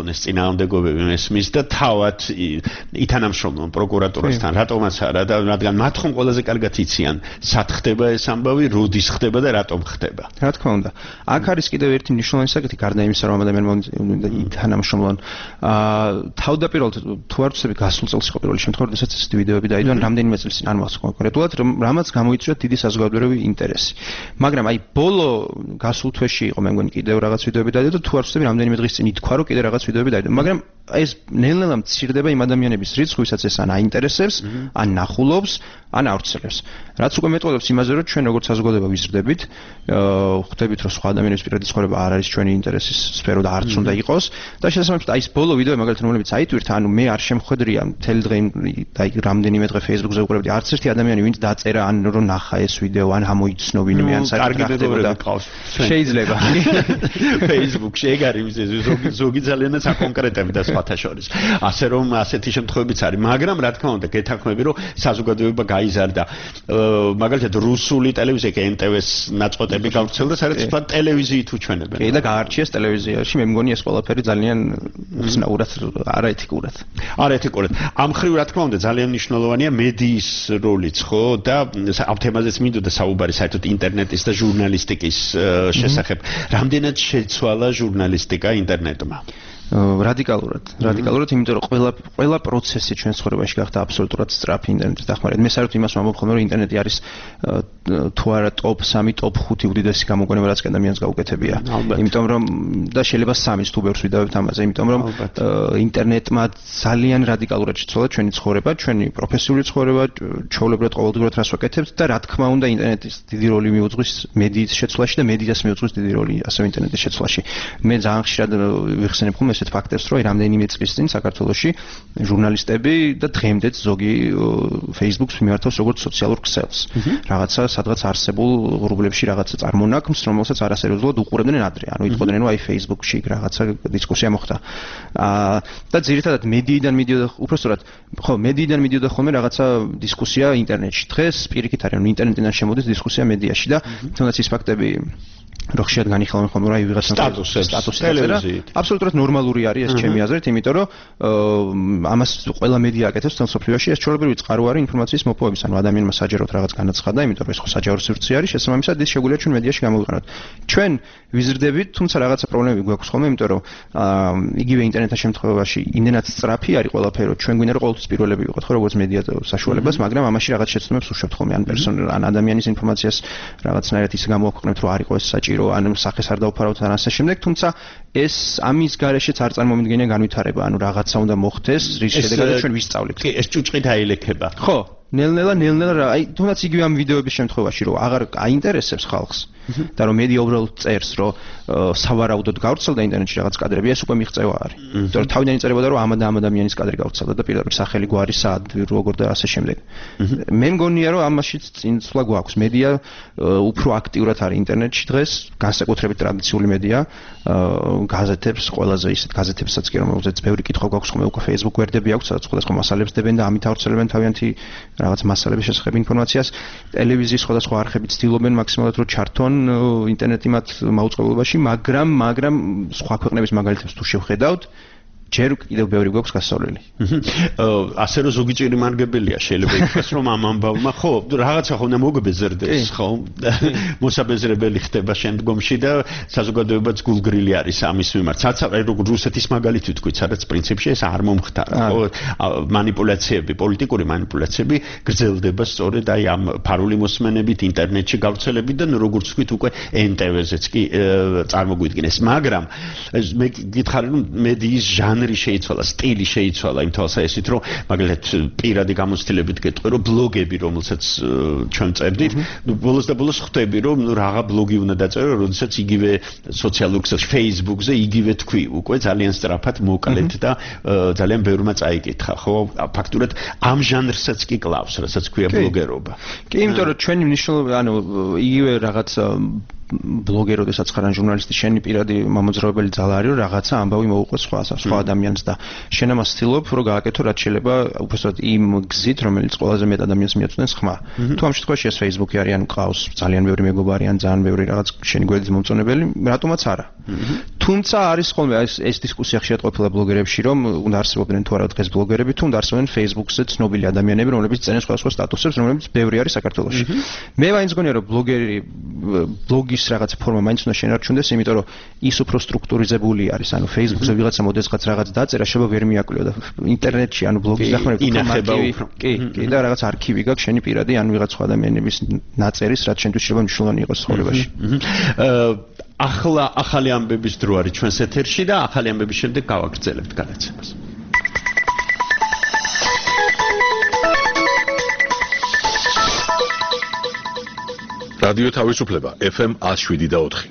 ტელეფონის წინააღმდეგობები მესმის და თავად ითანამშრომლობენ პროკურატურასთან, რატომაც არა და რადგან მათ ხომ ყველაზე კარგად იციან, სად ხდება ეს ამბავი, როდის ხდება და რატომ ხდება. რა თქმა უნდა. აქ არის კიდევ ერთი მნიშვნელოვანი საკითხი, გარდა იმისა, რომ ადამიანმა ითანამშრომლონ. აა თავდაპირველად თუ არ ვცდები გასულ წელს იყო პირველი შემთხვევა, როდესაც ეს ვიდეოები დაიდო, რამდენიმე წელს წინ არ მახსოვს კონკრეტულად, რამაც გამოიწვია დიდი საზოგადოებრივი ინტერესი. მაგრამ აი ბოლო გასულ თვეში იყო მე მგონი კიდევ რაღაც ვიდეოები დაიდო და თუ არ ვცდები რამდენიმე დღის წინ ითქვა, რომ კიდევ რაღაც ვიდეოები დაიდო. მაგრამ ეს ნელ-ნელა მცირდება იმ ადამიანების რიცხვი, ვისაც ეს ან აინტერესებს, ან ნახულობს, ან ავრცელებს. რაც უკვე მეტყველებს იმაზე, რომ ჩვენ როგორც საზოგადოება ვიზრდებით, ხვდებით, რომ სხვა ადამიანების პირადი ცხოვრება არ არის ჩვენი ინტერესის სფერო და არც უნდა იყოს და შესაბამისად აი ეს ბოლო ვიდეო მაგალითად რომლებიც აიტვირთა, ანუ მე არ შემხვედრია მთელი დღე და აი რამდენიმე დღე Facebook-ზე უყურებდი, არც ერთი ადამიანი ვინც დაწერა ან რომ ნახა ეს ვიდეო, ან ამოიცნო ვინმე, ან საერთოდ ხდებოდა. შეიძლება. Facebook-ში ეგ არის ზოგი ზოგი ძალიანაც აკონკრეტებდა სხვათა შორის. ასე რომ ასეთი შემთხვევებიც არის, მაგრამ რა თქმა უნდა, გეთანხმები, რომ საზოგადოება გაიზარდა. მაგალითად რუსული ტელევიზია კი ენ ტე ვეს ნაწყვეტები გავრცელდა, სადაც თქვა ტელევიზიით უჩვენებენ. კი და გაარჩიეს ტელევიზიაში, მე მგონი ეს ყველაფერი ძალიან უცნაურად, არაეთიკურად. არაეთიკურად. ამ ხრივ რა თქმა უნდა, ძალიან მნიშვნელოვანია მედიის როლიც, ხო? და ამ თემაზეც მინდოდა საუბარი საერთოდ ინტერნეტის და ჟურნალისტიკის შესახებ. რამდენად შეცვალა ჟურნალისტიკა ინტერნეტმა? რადიკალურად, რადიკალურად, იმიტომ რომ ყველა ყველა პროცესი ჩვენ ცხოვრებაში გახდა აბსოლუტურად სწრაფი ინტერნეტის დახმარებით. მე საერთოდ იმას ვამბობ ხოლმე, რომ ინტერნეტი არის თუ არა ტოპ სამი, ტოპ ხუთი უდიდესი გამოგონება, რაც ადამიანს გაუკეთებია. იმიტომ რომ და შეიძლება სამიც თუ ბევრს ვიდავებთ ამაზე, იმიტომ რომ ინტერნეტმა ძალიან რადიკალურად შეცვალა ჩვენი ცხოვრება, ჩვენი პროფესიული ცხოვრება, ჩვეულებრივად ყოველდღიურად რას ვაკეთებთ და რა თქმა უნდა ინტერნეტის დიდი როლი მიუძღვის მედიის შეცვლაში და მედიას მიუძღვის დიდი როლი ასევე ინტერნეტის შეცვლაში. მე ძალიან ხშირად ვიხსენებ ხოლმე ესეთ ფაქტებს, რომ რამდენიმე წლის წინ საქართველოში ჟურნალისტები და დღემდეც ზოგი Facebook-ს მიმართავს როგორც სოციალურ ქსელს. რაღაცა სადღაც არსებულ ღრუბლებში რაღაცა წარმონაქმს, რომელსაც არასერიოზულად უყურებდნენ ადრე. ანუ იტყოდნენ, რომ აი Facebook-ში რაღაცა დისკუსია მოხდა. აა და ძირითადად მედიიდან მიდიოდა, უпростоრად, ხო, მედიიდან მიდიოდა ხოლმე რაღაცა დისკუსია ინტერნეტში. დღეს პირიქით არის, რომ ინტერნეტიდან შემოდის დისკუსია მედიაში და თუნდაც ის ფაქტები რო ხშირად განიხილავენ ხოლმე, რომ აი ვიღაცა სტატუსი ტელევიზიით. აბსოლუტურად ნორმალური არის ეს ჩემი აზრით, იმიტომ რომ ამას ყველა მედია აკეთებს თელ სოფლიოში, ეს ჩვეულებრივი წყარო არის ინფორმაციის მოპოვების, ანუ ადამიანმა საჯაროდ რაღაც განაცხადა, იმიტომ რომ ეს ხო საჯარო სივრცე არის, შესაბამისად ის შეგვიძლია ჩვენ მედიაში გამოვიყენოთ. ჩვენ ვიზრდებით, თუმცა რაღაცა პრობლემები გვაქვს ხოლმე, იმიტომ რომ იგივე ინტერნეტის შემთხვევაში იმდენად სწრაფი არის ყველაფერი, რომ ჩვენ გვინდა რომ ყოველთვის პირველები ვიყოთ, ხო, როგორც მედია საშუალებას, მაგრამ ამაში რაღაც შეცდომებს უშვებთ ხოლმე, ან პერსონალ, ან ადამიანის ინფორმაციას რაღაცნაირად ისე გამოვაქვეყნებთ, რომ არ იყოს საჭირო, ან სახეს არ დავფარავთ ან ასე შემდეგ, თუმცა ეს ამის გარეშეც არ წარმომიდგენია განვითარება, ანუ რაღაცა უნდა მოხდეს, რის შედეგადაც ჩვენ ვისწავლით. კი, ეს ჭუჭყით აილექება. ხო, ნელ-ნელა, ნელ-ნელა, აი, თუნდაც იგივე ამ ვიდეოების შემთხვევაში, რომ აღარ აინტერესებს ხალხს და რომ მედია უბრალოდ წერს, რომ სავარაუდოდ გავრცელდა ინტერნეტში რაღაც კადრები, ეს უკვე მიღწევა არის. იმიტომ რომ თავიდან იწერებოდა, რომ ამ და ამ ადამიანის კადრი გავრცელდა და პირდაპირ სახელი გვარი სად, როგორ და ასე შემდეგ. მე მგონია, რომ ამაშიც წინსვლა გვაქვს. მედია უფრო აქტიურად არის ინტერნეტში დღეს, განსაკუთრებით ტრადიციული მედია, გაზეთებს, ყველაზე ისეთ გაზეთებსაც კი, რომელზეც ბევრი კითხვა გვაქვს ხოლმე, უკვე Facebook გვერდები აქვს, სადაც სხვადასხვა მასალებს დებენ და ამით ავრცელებენ თავიანთი რაღაც მასალების შესახებ ინფორმაციას. ტელევიზიის სხვადასხვა არხები ცდილობენ მაქსიმალურად რომ ჩართონ ინტერნეტი მათ მაუწყებლობაში, მაგრამ მაგრამ სხვა ქვეყნების მაგალითებს თუ შევხედავთ, ჯერ კიდევ ბევრი გვაქვს გასასვლელი. ასე რომ ზოგი ჭირი მარგებელია, შეიძლება ითქვას, რომ ამ ამბავმა ხო, რაღაცა ხო უნდა მოგებეზრდეს, ხო? მოსაბეზრებელი ხდება შემდგომში და საზოგადოებაც გულგრილი არის ამის მიმართ. საცავი როგორ რუსეთის მაგალითი ვთქვით, სადაც პრინციპში ეს არ მომხდარა, ხო? მანიპულაციები, პოლიტიკური მანიპულაციები გრძელდება სწორედ აი ამ ფარული მოსმენებით, ინტერნეტში გავრცელებიდან, როგორც ვთქვით, უკვე ენ ტე ვეზეც კი წარმოგვიდგინეს. მაგრამ მე გითხარი, რომ მედიის ჟანრი შეიცვალა, სტილი შეიცვალა იმ თვალსაზრისით, რომ მაგალითად პირადი გამოცდილებით გეტყვი, რომ ბლოგები, რომელსაც ჩვენ წერდით, ნუ ბოლოს და ბოლოს ხვდები, რომ ნუ რაღა ბლოგი უნდა დაწერო, როდესაც იგივე სოციალურ ქსელში, Facebook-ზე იგივე თქვი, უკვე ძალიან სწრაფად მოკლედ და ძალიან ბევრმა წაიკითხა, ხო? ფაქტურად ამ ჟანრსაც კი კლავს, რასაც ქვია ბლოგერობა. კი, იმიტომ რომ ჩვენი მნიშვნელობა, ანუ იგივე რაღაც ბლოგერი, როდესაც ხარ ან ჟურნალისტი, შენი პირადი მომოძრაობელი ძალა არის, რომ რაღაცა ამბავი მოუყვეს სხვა სხვა ადამიანს და შენ ამას ცდილობ, რომ გააკეთო რაც შეიძლება უბრალოდ იმ გზით, რომელიც ყველაზე მეტ ადამიანს მიაწვდენს ხმა. თუ ამ შემთხვევაში ეს Facebook-ი არის, ან ყავს ძალიან ბევრი მეგობარი, ან ძალიან ბევრი რაღაც შენი გვერდის მომწონებელი, რატომაც არა. თუ თუმცა არის ხოლმე ეს ეს დისკუსია ხშირად ყოფილა ბლოგერებში, რომ უნდა არსებობდნენ თუ არა დღეს ბლოგერები, თუ უნდა არსებობდნენ Facebook-ზე ცნობილი ადამიანები, რომლებიც წერენ სხვადასხვა სტატუსებს, რომლებიც ბევრი არის საქართველოში. მე მაინც მგონია, რომ ბლოგერი ბლოგის რაღაც ფორმა მაინც უნდა შენარჩუნდეს, იმიტომ რომ ის უფრო სტრუქტურიზებული არის, ანუ Facebook-ზე ვიღაცა მოდესღაც რაღაც დაწერა, შეიძლება ვერ მიაკვლიო და ინტერნეტში, ანუ ბლოგის დახმარება ინახება უფრო. კი, კი და რაღაც არქივი გაქვს შენი პირადი, ანუ ვიღაც სხვა ადამიანების ნაწერის, რაც შენთვის შეიძლება მნიშვნელოვანი იყოს ცხოვრებაში. ახლა ახალი ამბების დრო არის ჩვენს ეთერში და ახალი ამბების შემდეგ გავაგრძელებთ გადაცემას. რადიო თავისუფლება ეფ ემ one oh seven და four.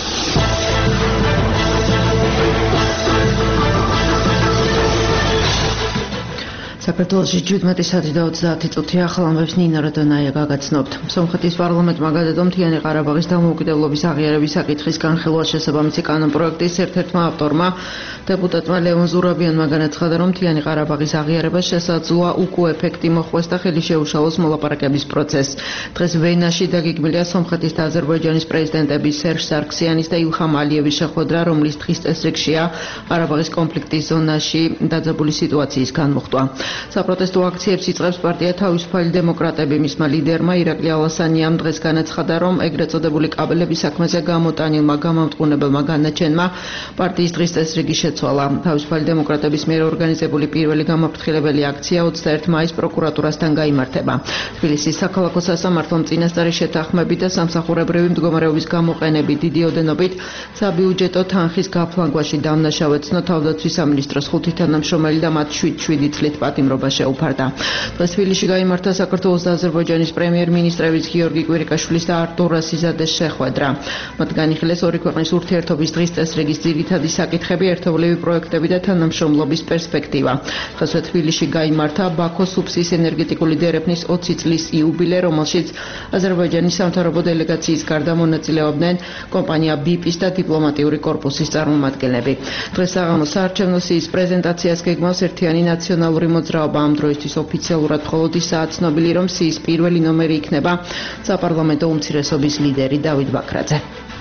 საქართველოში შვიდმეტი საათი და ოცდაათი წუთი ახალ ამბებს ნინა როდონაია გაგაცნობთ. სომხეთის პარლამენტმა გადადო მთიანი ყარაბაღის დამოუკიდებლობის აღიარების საკითხის განხილვა შესაბამისი კანონპროექტის ერთ-ერთმა ავტორმა დეპუტატმა ლევონ ზურაბიანმა განაცხადა, რომ მთიანი ყარაბაღის აღიარება შესაძლოა უკუ ეფექტი მოხვდეს და ხელი შეუშალოს მოლაპარაკების პროცესს. დღეს ვენაში დაგეგმილია სომხეთის და აზერბაიჯანის პრეზიდენტების სერჟ სარქსიანის და ილჰამ ალიევის შეხვედრა, რომლის დღის წესრიგშია ყარაბაღის კონფლიქტის ზონაში დაძაბული სიტუაციის განმუხტვა. საპროტესტო აქციებს იწყებს პარტია თავისუფალი დემოკრატები. მისმა ლიდერმა ირაკლი ალასანიამ დღეს განაცხადა, რომ ეგრეთ წოდებული კაბელების საქმეზე გამოტანილმა გამამტყუნებელმა განაჩენმა პარტიის დღის წესრიგი შეცვალა. თავისუფალი დემოკრატების მიერ ორგანიზებული პირველი გამაფრთხილებელი აქცია ოცდაერთი მაისს პროკურატურასთან გაიმართება. თბილისის საქალაქო სასამართლომ წინასწარი შეთანხმებით და სამსახურებრივი მდგომარეობის გამოყენებით დიდი ოდენობით საბიუჯეტო თანხის გაფლანგვაში დამნაშავე ცნო თავდაცვის სამინისტროს ხუთი თანამშრომელი და მათ შვიდ წლით პატიმრობა შეუფარდა. დღეს თბილისში გაიმართა საქართველოს და აზერბაიჯანის პრემიერ-მინისტრების გიორგი კვირიკაშვილის და არტურ რასიზადეს შეხვედრა. მათ განიხილეს ორი ქვეყნის ურთიერთობის დღის წესრიგის ძირითადი საკითხები, ერთობლივი პროექტები და თანამშრომლობის პერსპექტივა. დღესვე თბილისში გაიმართა ბაქოს უბსის ენერგეტიკული დერეფნის ოცი წლის იუბილე, რომელშიც აზერბაიჯანის სამთავრობო დელეგაციის გარდა მონაწილეობდნენ კომპანია ბიპის და დიპლომატიური კორპუსის წარმომადგენლები. დღეს საღამოს საარჩევნო სიის პრეზენტაციას გეგმავს ერთიანი ნაციონალური მოძრაობა. ამ დროისთვის ოფიციალურად მხოლოდ ისაა ცნობილი, რომ სიის პირველი ნომერი იქნება საპარლამენტო უმცირესობის ლიდერი დავით ბაქრაძე.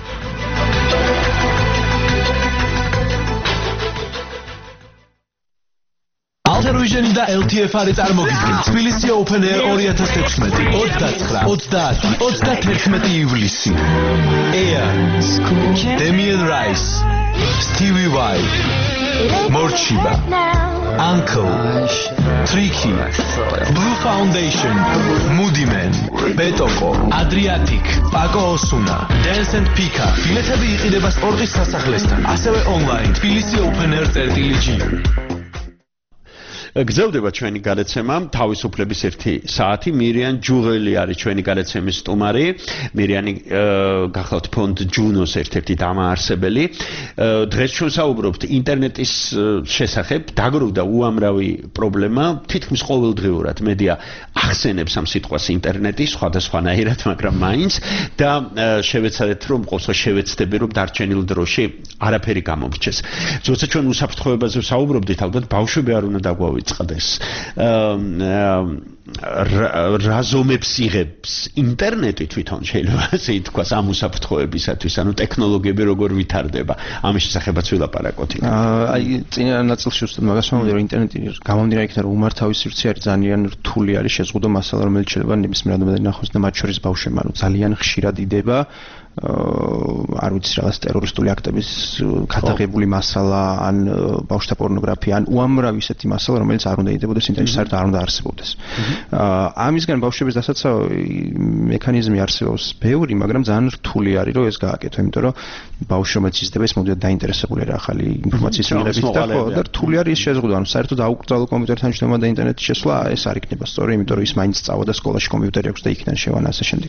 Alter-Vision და ელ თი ეფ არის წარმოგიდგენთ თბილისი Open Air twenty sixteen ოცდაათი, ოცდაათი, ოცდათერთმეტი ივლისი. Air, Damien Rice, Stevie Vai, Morchiba, Uncle, Tricky, Blue Foundation, Moody Man, Betoko, Adriatic, Paco Osuna, Dance and Pika. ბილეთები იყიდება სპორტის სასახლესთან, ასევე ონლაინ თბილისი Open Air წერტილი ჯი. გრძელდება ჩვენი გადაცემა თავისუფლების ერთი საათი. მირიან ჯუღელი არის ჩვენი გადაცემის სტუმარი. მირიანი გახლავთ ფონდ ჯუნოს ერთ-ერთი დამაარსებელი. დღეს ჩვენ საუბრობთ ინტერნეტის შესახებ. დაგროვდა უამრავი პრობლემა. თითქმის ყოველდღიურად მედია ახსენებს ამ სიტყვას ინტერნეტი სხვადასხვანაირად, მაგრამ მაინც და შევეცადეთ, რომ ყოველთვის შევეცდები, რომ დარჩენილ დროში არაფერი გამომრჩეს. როცა ჩვენ უსაფრთხოებაზე ვსაუბრობდით, ალბათ ბავშვები არ უნდა დაგვავიწყდეს. რაზომებს იღებს ინტერნეტი თვითონ შეიძლება ასე ითქვას ამ უსაფრთხოებისათვის, ანუ ტექნოლოგიები როგორ ვითარდება. ამის შესახებაც ვილაპარაკოთ. აი წინა ნაწილში უბრალოდ მაგას ვამბობდი, რომ ინტერნეტი გამომდინარე იქიდან, რომ უმართავი სივრცე არის, ძალიან რთული არის შეზღუდო მასალა, რომელიც შეიძლება ნებისმიერ ადამიანს ნახოს და მათ შორის ბავშვებმა, რომ ძალიან ხშირად იდება არ ვიცი რაღაც ტერორისტული აქტების გადაღებული მასალა, ან ბავშვთა პორნოგრაფია, ან უამრავი ისეთი მასალა, რომელიც არ უნდა იდებოდეს ინტერნეტში, საერთოდ არ უნდა არსებობდეს. ამისგან ბავშვების დასაცავი მექანიზმი არსებობს ბევრი, მაგრამ ძალიან რთული არის, რომ ეს გააკეთო, იმიტომ რომ ბავშვი რომელიც იზრდება, ის მოდიოდა დაინტერესებული რა ახალი ინფორმაციის მიღებით და ხო, და რთული არის ეს შეზღუდვა, ანუ საერთოდ აუკრძალო კომპიუტერთან შედარება და ინტერნეტის შესვლა, ეს არ იქნება სწორი, იმიტომ რომ ის მაინც სწავლა და სკოლაში კომპიუტერი აქვს და იქიდან შევანა ასე შემდეგ.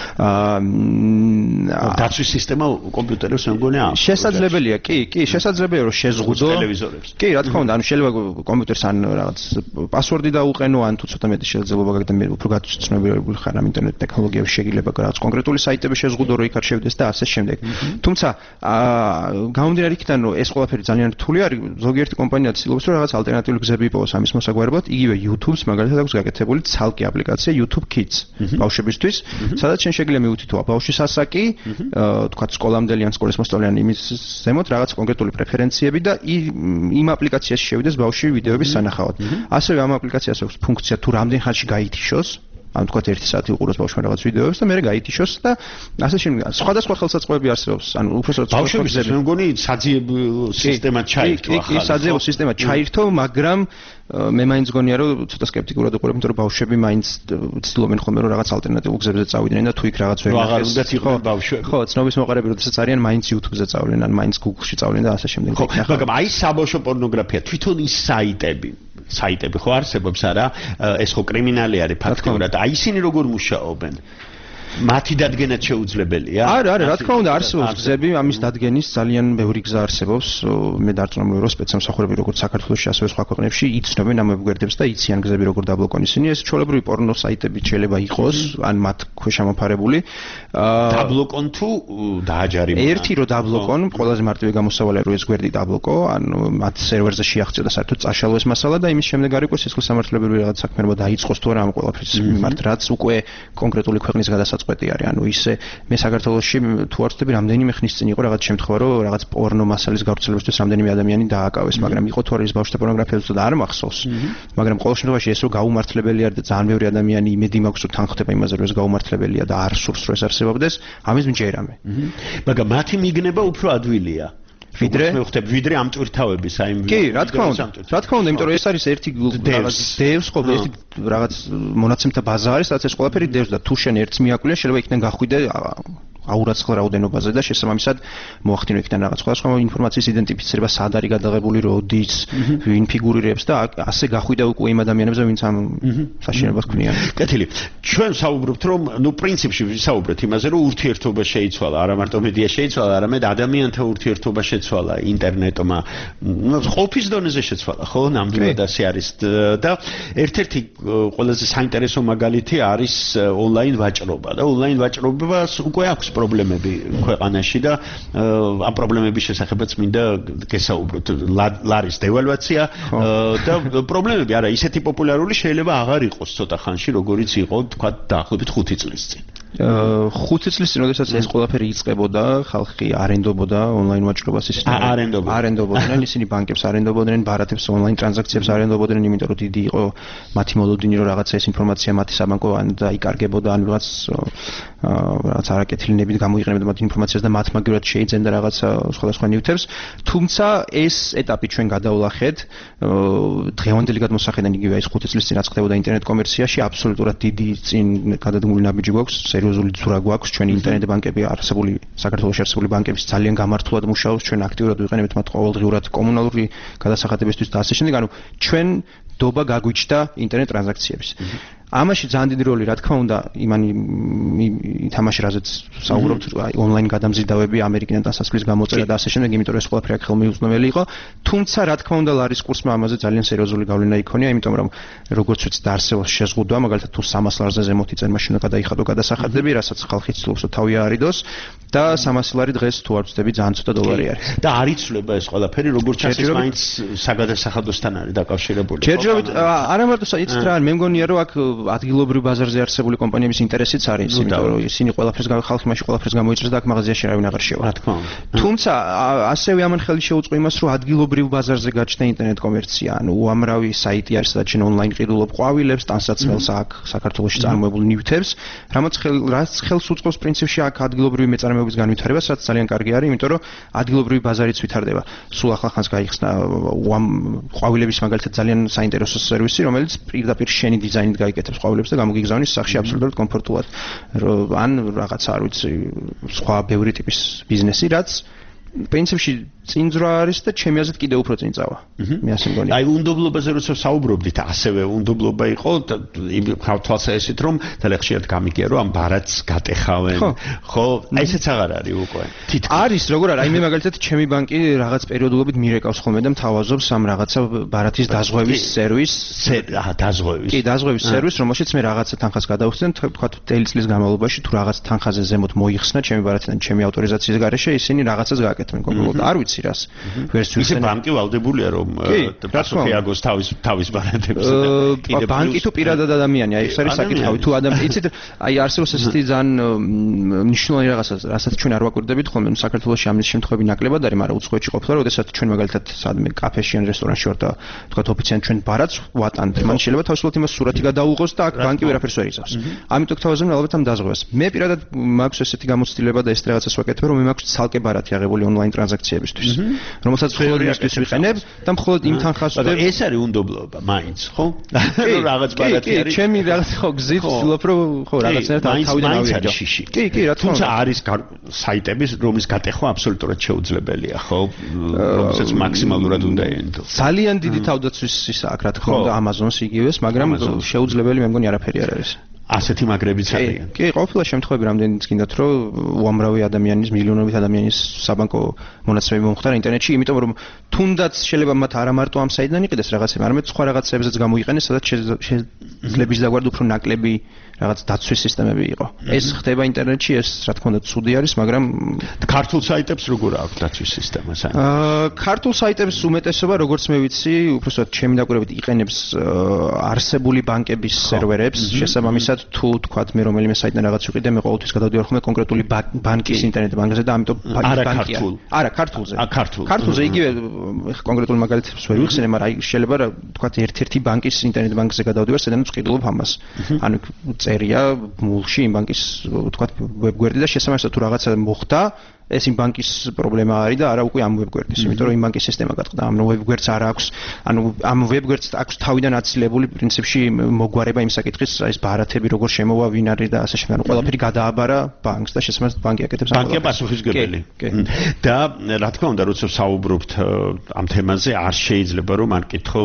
აა დაცვის სისტემა კომპიუტერებს მეგონია შესაძლებელია, კი, კი, შესაძლებელია რომ შეზღუდო ტელევიზორებს. კი, რა თქმა უნდა, ანუ შეიძლება კომპიუტერს ან რაღაც პასვორდი დაუყენო, ან თუ ცოტა მეტი შესაძლებლობა გაქვს და მე უფრო გაცნობიერებული ხარ ამ ინტერნეტ ტექნოლოგიებში, შეგიძლია რაღაც კონკრეტული საიტები შეზღუდო, რომ იქ არ შევიდეს და ასე შემდეგ. თუმცა, აა გამომდინარე იქიდან, რომ ეს ყველაფერი ძალიან რთული არის, ზოგიერთი კომპანია ცდილობს, რომ რაღაც ალტერნატიული გზები იპოვოს ამის მოსაგვარებლად. იგივე YouTube-ს მაგალითად აქვს გაკეთებული ცალკე აპლიკაცია YouTube Kids ბავშვებისთვის, სადაც შენ შეგიძლია მივუთითო ბავშვის ასაკი, თქვა სკოლამდელი ან სკოლის მოსწავლეანი იმის ზემოთ რაღაც კონკრეტული პრეფერენციები და იმ აპლიკაციაში შევიდეს ბავშვი ვიდეოების სანახავად. ასევე ამ აპლიკაციას აქვს ფუნქცია თუ რამდენ ხანში გაითიშოს ან თქვა ერთი საათი უყუროს ბავშვმა რაღაც ვიდეოებს და მერე გაითიშოს და ასე შემდეგ. სხვადასხვა ხელსაწყოები არსებობს. ანუ უბრალოდ ბავშვების მე მგონი საძიებო სისტემა ჩაირთო ახლა. კი, საძიებო სისტემა ჩაირთო, მაგრამ მე მაინც გონია რომ ცოტა სკეპტიკურად უყურებ, იმიტომ რომ ბავშვები მაინც ცდილობენ ხოლმე რომ რაღაც ალტერნატიულ გზებზე წავიდნენ და თუ იქ რაღაც ვერ ნახეს. ხო, ბავშვები. ხო, ცნობის მოყარები როდესაც არიან, მაინც YouTube-ზე წავიდნენ, ან მაინც Google-ში წავიდნენ და ასე შემდეგ. ხო, მაგრამ აი საბავშვო პორნოგრაფია, თვითონ ის საიტები საიტები ხო არსებობს არა? ეს ხო კრიმინალი არის ფაქტობრივად. აი ისინი როგორ მუშაობენ? მათი დადგენაც შეუძლებელია? არა, არა, რა თქმა უნდა არსებობს გზები, ამის დადგენის ძალიან ბევრი გზა არსებობს. მე დარწმუნებული რომ სპეცსამსახურები როგორც საქართველოში, ასევე სხვა ქვეყნებში იცნობენ ამ ვებგვერდებს და იციან გზები როგორ დაბლოკონ ისინი. ეს ჩვეულებრივი პორნო საიტები შეიძლება იყოს, ან მათ ქვეშამოფარებული. დაბლოკონ თუ დააჯარიმონ? ერთი რომ დაბლოკონ, ყველაზე მარტივი გამოსავალია რომ ეს გვერდი დაბლოკო, ან მათ სერვერზე შეაღწიო და საერთოდ წაშალო ეს მასალა და იმის შემდეგ არ იყოს სისხლის სამართლებრივი რაღაც საქმიანობა დაიწყოს თუ არა ამ ყველაფრის მიმართ, რაც უკვე კონკრეტული ქვეყნის გადასაწყვეტი არის. ანუ ისე მე საქართველოში თუ არ ვთქვი რამდენიმე ხნის წინ იყო რაღაც შემთხვევა რომ რაღაც პორნო მასალის გავრცელებისთვის რამდენიმე ადამიანი დააკავეს, მაგრამ იყო თუ არის ბავშვთა პორნოგრაფია თუ და არ მახსოვს. მაგრამ ყოველ შემთხვევაში ეს რომ გაუმართლებელი არის და ძალიან ბევრი ადამიანი იმედი მაქვს რომ თან ხდება იმაზე რომ ეს გაუმართლებელია და არ სურს რომ ეს არსებობდეს, ამის მჯერამე. მაგრამ მათი მიგნება უფრო ადვილია. ვიდრე მე ვხვდები ვიდრე ამ ტვირთავების აი კი რა თქმა უნდა რა თქმა უნდა იმიტომ რომ ეს არის ერთი რაღაც დევს ხო ერთი რაღაც მონაცემთა ბაზა არის რაც ეს ყველაფერი დევს და თუ შენ ერთს მიაკვლიე შეიძლება იქიდან გახვიდე აურაცხელ რაოდენობაზე და შესაბამისად მოახდინო იქიდან რაღაც სხვადასხვა ინფორმაციის იდენტიფიცირება სად არის გადაღებული როდის ვინ ფიგურირებს და ასე გახვიდე უკვე იმ ადამიანებზე ვინც ამ საშინელებას ქმნიან. კეთილი ჩვენ საუბრობთ რომ ნუ პრინციპში ვისაუბრეთ იმაზე რომ ურთიერთობა შეიცვალა არა მარტო მედია შეიცვალა არამედ ადამიანთა ურთიერთობა შეცვალა ინტერნეტმა ნუ ყოფის დონეზე შეცვალა ხო ნამდვილად ასე არის და ერთ-ერთი ყველაზე საინტერესო მაგალითი არის ონლაინ ვაჭრობა და ონლაინ ვაჭრობას უკვე აქვს პრობლემები ქვეყანაში და ამ პრობლემების შესახებაც მინდა გესაუბროთ ლარის დევალვაცია და პრობლემები არა ისეთი პოპულარული შეიძლება აღარ იყოს ცოტა ხანში როგორიც იყო თქვა დაახლოებით ხუთი წლის წინ. ხუთი წლის წინ როდესაც ეს ყველაფერი იწყებოდა, ხალხი არენდობოდა ონლაინ ვაჭრობას ისინი არენდობოდნენ, ისინი ბანკებს არენდობოდნენ, ბარათებს ონლაინ ტრანზაქციებს არენდობოდნენ, იმიტომ რომ დიდი იყო მათი მოლოდინი რომ რაღაცა ეს ინფორმაცია მათი საბანკო ან დაიკარგებოდა, ან რაღაც რაღაც არაკეთილნებით გამოიყენებდა მათ ინფორმაციას და მათ მაგივრად შეიძენდა რაღაცა სხვადასხვა ნივთებს. თუმცა ეს ეტაპი ჩვენ გადავლახეთ დღევანდელი გადმოსახედიდან იგივე ის ხუთი წლის წინ რაც ხდებოდა ინტერნეტ კომერციაში, აბსოლუტურად დიდი წინ გადადგმული ნაბიჯი გვაქვს. სერიოზული ძვრა გვაქვს ჩვენი ინტერნეტ ბანკები არსებული საქართველოში არსებული ბანკების ძალიან გამართულად მუშაობს ჩვენ აქტიურად ვიყენებთ მათ ყოველდღიურად კომუნალური გადასახადებისთვის და ასე შემდეგ ანუ ჩვენ დობა გაგვიჩნდა ინტერნეტ ტრანზაქციების ამაში ძალიან დიდი როლი რა თქმა უნდა იმანი ითამაშა რაზეც საუბრობთ ონლაინ გადამზიდავები ამერიკიდან დასასვლის გამოწერა და ასე შემდეგ იმიტომ რომ ეს ყველაფერი აქ ხელმიუწვდომელი იყო თუმცა რა თქმა უნდა ლარის კურსმა ამაზე ძალიან სერიოზული გავლენა იქონია იმიტომ რომ როგორც ვიცით დაარსებობს შეზღუდვა მაგალითად თუ სამას ლარზე ზემოთ იწენ მაშინ უნდა გადაიხადო გადასახადები რასაც ხალხი ცდილობს რომ თავი აარიდოს და სამას ლარი დღეს თუ არ ვწდები ძალიან ცოტა დოლარი არის და არ იცვლება ეს ყველაფერი როგორც ჩანს მაინც საგადასახადოსთან არის დაკავშირებული ჯერჯერობით არა მარტო იცით რა მე მგონია რომ აქ ადგილობრივ ბაზარზე არსებული კომპანიების ინტერესიც არის, იმიტომ რომ ისინი ყველაფერს ხალხი მაშინ ყველაფერს გამოიჭრეს და აქ მაღაზიაში რავინ აღარ შევა. რა თქმა უნდა. თუმცა ასევე ამან ხელი შეუწყო იმას, რომ ადგილობრივ ბაზარზე გაჩნდა ინტერნეტ კომერცია, ანუ უამრავი საიტი არის, სადაც შენ ონლაინ ყიდულობ ყვავილებს, ტანსაცმელს აქ საქართველოში წარმოებულ ნივთებს, რამაც რაც ხელს უწყობს პრინციპში აქ ადგილობრივი მეწარმეობის განვითარებას, რაც ძალიან კარგი არის, იმიტომ რომ ადგილობრივი ბაზარიც ვითარდება. სულ ახალხანს გაიხსნა ყვავილების მაგალითად ძალიან საინტერესო სერვისი, რომელიც პირდაპირ შენი დიზაინით გაიკეთებს ყვავილებს და გამოგიგზავნის სახში აბსოლუტურად კომფორტულად. ან რაღაც არ ვიცი, სხვა ბევრი ტიპის ბიზნესი, რაც პრინციპში წინძრა არის და ჩემი აზრით კიდევ უფრო წინ წავა. მე ასე მგონია. აი უნდობლობაზე როცა საუბრობდით, ასევე უნდობლობა იყო იმ თვალსაჩინოდ რომ თელეხშიად გამიგია რომ ამ ბარათს გატეხავენ. ხო, აი ესეც აღარ არის უკვე. არის, როგორ არა, აი მე მაგალითად ჩემი ბანკი რაღაც პერიოდულობით მირეკავს ხოლმე და მთავაზობს ამ რაღაცა ბარათის დაზღვევის სერვისს, აა დაზღვევის. კი, დაზღვევის სერვისს, რომელშიც მე რაღაცა თანხას გადავხსენ, თქვა წელი წლის განმავლობაში თუ რაღაც თანხაზე ზემოთ მოიხსნა ჩემი ბარათიდან ჩემი ავტორიზაციის გარეშე, ისინი რაღაცას გააკეთებენ. აკეთებენ კონკრეტულად არ ვიცი რას ვერც ისე ბანკი ვალდებულია რომ პასუხი აგოს თავის თავის ბარათებს კიდე ბანკი თუ პირადად ადამიანი აი ეს არის საკითხავი თუ ადამიანი იცით აი არსებობს ესეთი ძალიან მნიშვნელოვანი რაღაცა რასაც ჩვენ არ ვაკვირდებით ხოლმე საქართველოში ამის შემთხვევები ნაკლებად არის მაგრამ უცხოეთში ყოფილა როდესაც ჩვენ მაგალითად სადმე კაფეში ან რესტორანში ვარ და თქვა ოფიციალურად ჩვენ ბარათს ვატანთ მან შეიძლება თავისუფლად იმას სურათი გადაუღოს და აქ ბანკი ვერაფერს ვერ იცავს ამიტომ გთავაზობ ალბათ ამ დაზღვევას მე პირადად მაქვს ესეთი გამოცდილება და ეს რაღაცას ვაკეთებ რომ მე მაქვს ცალკე ბარათი აღებული ონლაინ ტრანზაქციებისთვის რომელსაც მხოლოდ იმისთვის ვიყენებ და მხოლოდ იმ თანხას ვდებ ეს არის უნდობლობა მაინც ხო რომ რაღაც ბარათი არის ჩემი რაღაც ხო გზით ვცდილობ რომ ხო რაღაცნაირად თავიდან ავიარო კი კი რა თქმა უნდა არის საიტები რომლის გატეხვა აბსოლუტურად შეუძლებელია ხო რომელსაც მაქსიმალურად უნდა ეენდო ძალიან დიდი თავდაცვის ისა აქ რა თქმა უნდა Amazon-ს იგივეს მაგრამ შეუძლებელი მე მგონი არაფერი არ არის ასეთი მაგრებიც არიან. კი, ყოფილა შემთხვევები რამდენიც გინდათ რომ უამრავი ადამიანის, მილიონობით ადამიანის საბანკო მონაცემები მომხდარა ინტერნეტში, იმიტომ რომ თუნდაც შეიძლება მათ არა მარტო ამ საიტიდან იყიდეს რაღაცები, არამედ სხვა რაღაცებზეც გამოიყენეს, სადაც შეიძლება ისდაგვარდ უფრო ნაკლები რაღაც დაცვის სისტემები იყო. ეს ხდება ინტერნეტში, ეს რა თქმა უნდა ცუდი არის, მაგრამ ქართულ საიტებს როგორ აქვს დაცვის სისტემა? აა ქართულ საიტებს უმეტესობა, როგორც მე ვიცი, უბრალოდ ჩემი დაკვირვებით იყენებს არსებული ბანკების სერვერებს, შესაბამისად თუ თქვათ მე რომელიმე საიტიდან რაღაც ვიყიდე, მე ყოველთვის გადავდივარ ხოლმე კონკრეტული ბანკის ინტერნეტ ბანკზე და ამიტომ ბანკია. არა, ქართულზე. აა ქართულ. ქართულზე იგივე კონკრეტულ მაგალითებს ვერ ვიხსენე, მაგრამ აი შეიძლება თქვათ ერთ-ერთი ბანკის ინტერნეტ ბანკზე გადავდივარ, სადაც ვყიდულობ ამას. ანუ წერია მულში იმ ბანკის თქვათ ვებგვერდი და შესაბამისად თუ რაღაცა მოხდა ეს იმ ბანკის პრობლემა არის და არა უკვე ამ ვებგვერდის, იმიტომ რომ იმ ბანკის სისტემა გაწყდა. ამ ვებგვერდს არ აქვს, ანუ ამ ვებგვერდს აქვს თავიდან აცილებული პრინციპში მოგვარება იმ საკითხის, ეს ბარათები როგორ შემოვა, ვინ არის და ასე შემდეგ. ყველაფერი გადააბარა ბანკს და შესაბამისად ბანკი აკეთებს. ბანკია პასუხისმგებელი. და რა თქმა უნდა, როცა საუბრობთ ამ თემაზე, არ შეიძლება რომ არ კითხო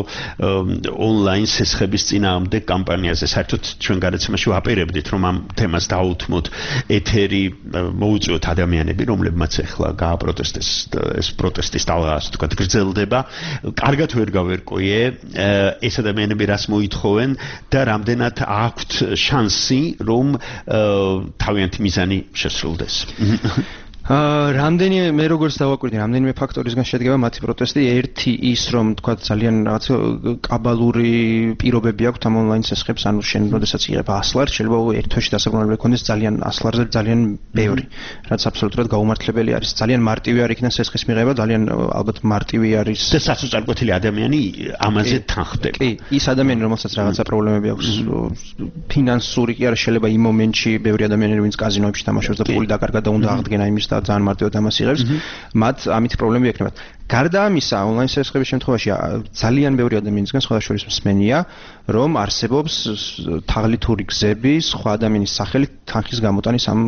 ონლაინ სესხების წინააღმდეგ კამპანიაზე. საერთოდ ჩვენ გადაცემაში ვაპირებდით, რომ ამ თემას დაუთმოთ ეთერი, მოუწიოთ ადამიანები, რომლებიც მათ ახლა გააპროტესტეს ეს პროტესტის ტალღას თქვა გრძელდება. კარგად ვერ გავერკვიე ეს ადამიანები რას მოითხოვენ და რამდენად აქვთ შანსი რომ თავიანთი მიზანი შესრულდეს. აა რამდენი მე როგორც დავაკვირდი, რამდენიმე ფაქტორისგან შედგება მათი პროტესტი. ერთი ის რომ თქვა ძალიან რაღაც კაბალური პირობები აქვს ამ ონლაინ სესხებს, ანუ შენ როდესაც იღებ ას ლარს, შეიძლება ერთ თვეში დასაბრუნებელი ქონდეს ძალიან ას ლარზე ძალიან ბევრი, რაც აბსოლუტურად გაუმართლებელი არის. ძალიან მარტივი არ იქნება სესხის მიღება, ძალიან ალბათ მარტივი არის და საწუწარკვეთილი ადამიანი ამაზე თანხდება. კი, ის ადამიანი რომელსაც რაღაცა პრობლემები აქვს ფინანსური კი არა, შეიძლება იმ მომენტში ბევრი ადამიანი ვინც კაზინოებში თამაშობს და პული დაკარგა და უნდა აღდგენა იმის და ძალიან მარტივად ამას იღებს, მათ ამით პრობლემები ექნებათ. გარდა ამისა, ონლაინ სესხების შემთხვევაში ძალიან ბევრი ადამიანისგან სხვა შორის მსმენია, რომ არსებობს თაღლითური გზები სხვა ადამიანის სახელით თანხის გამოტანის ამ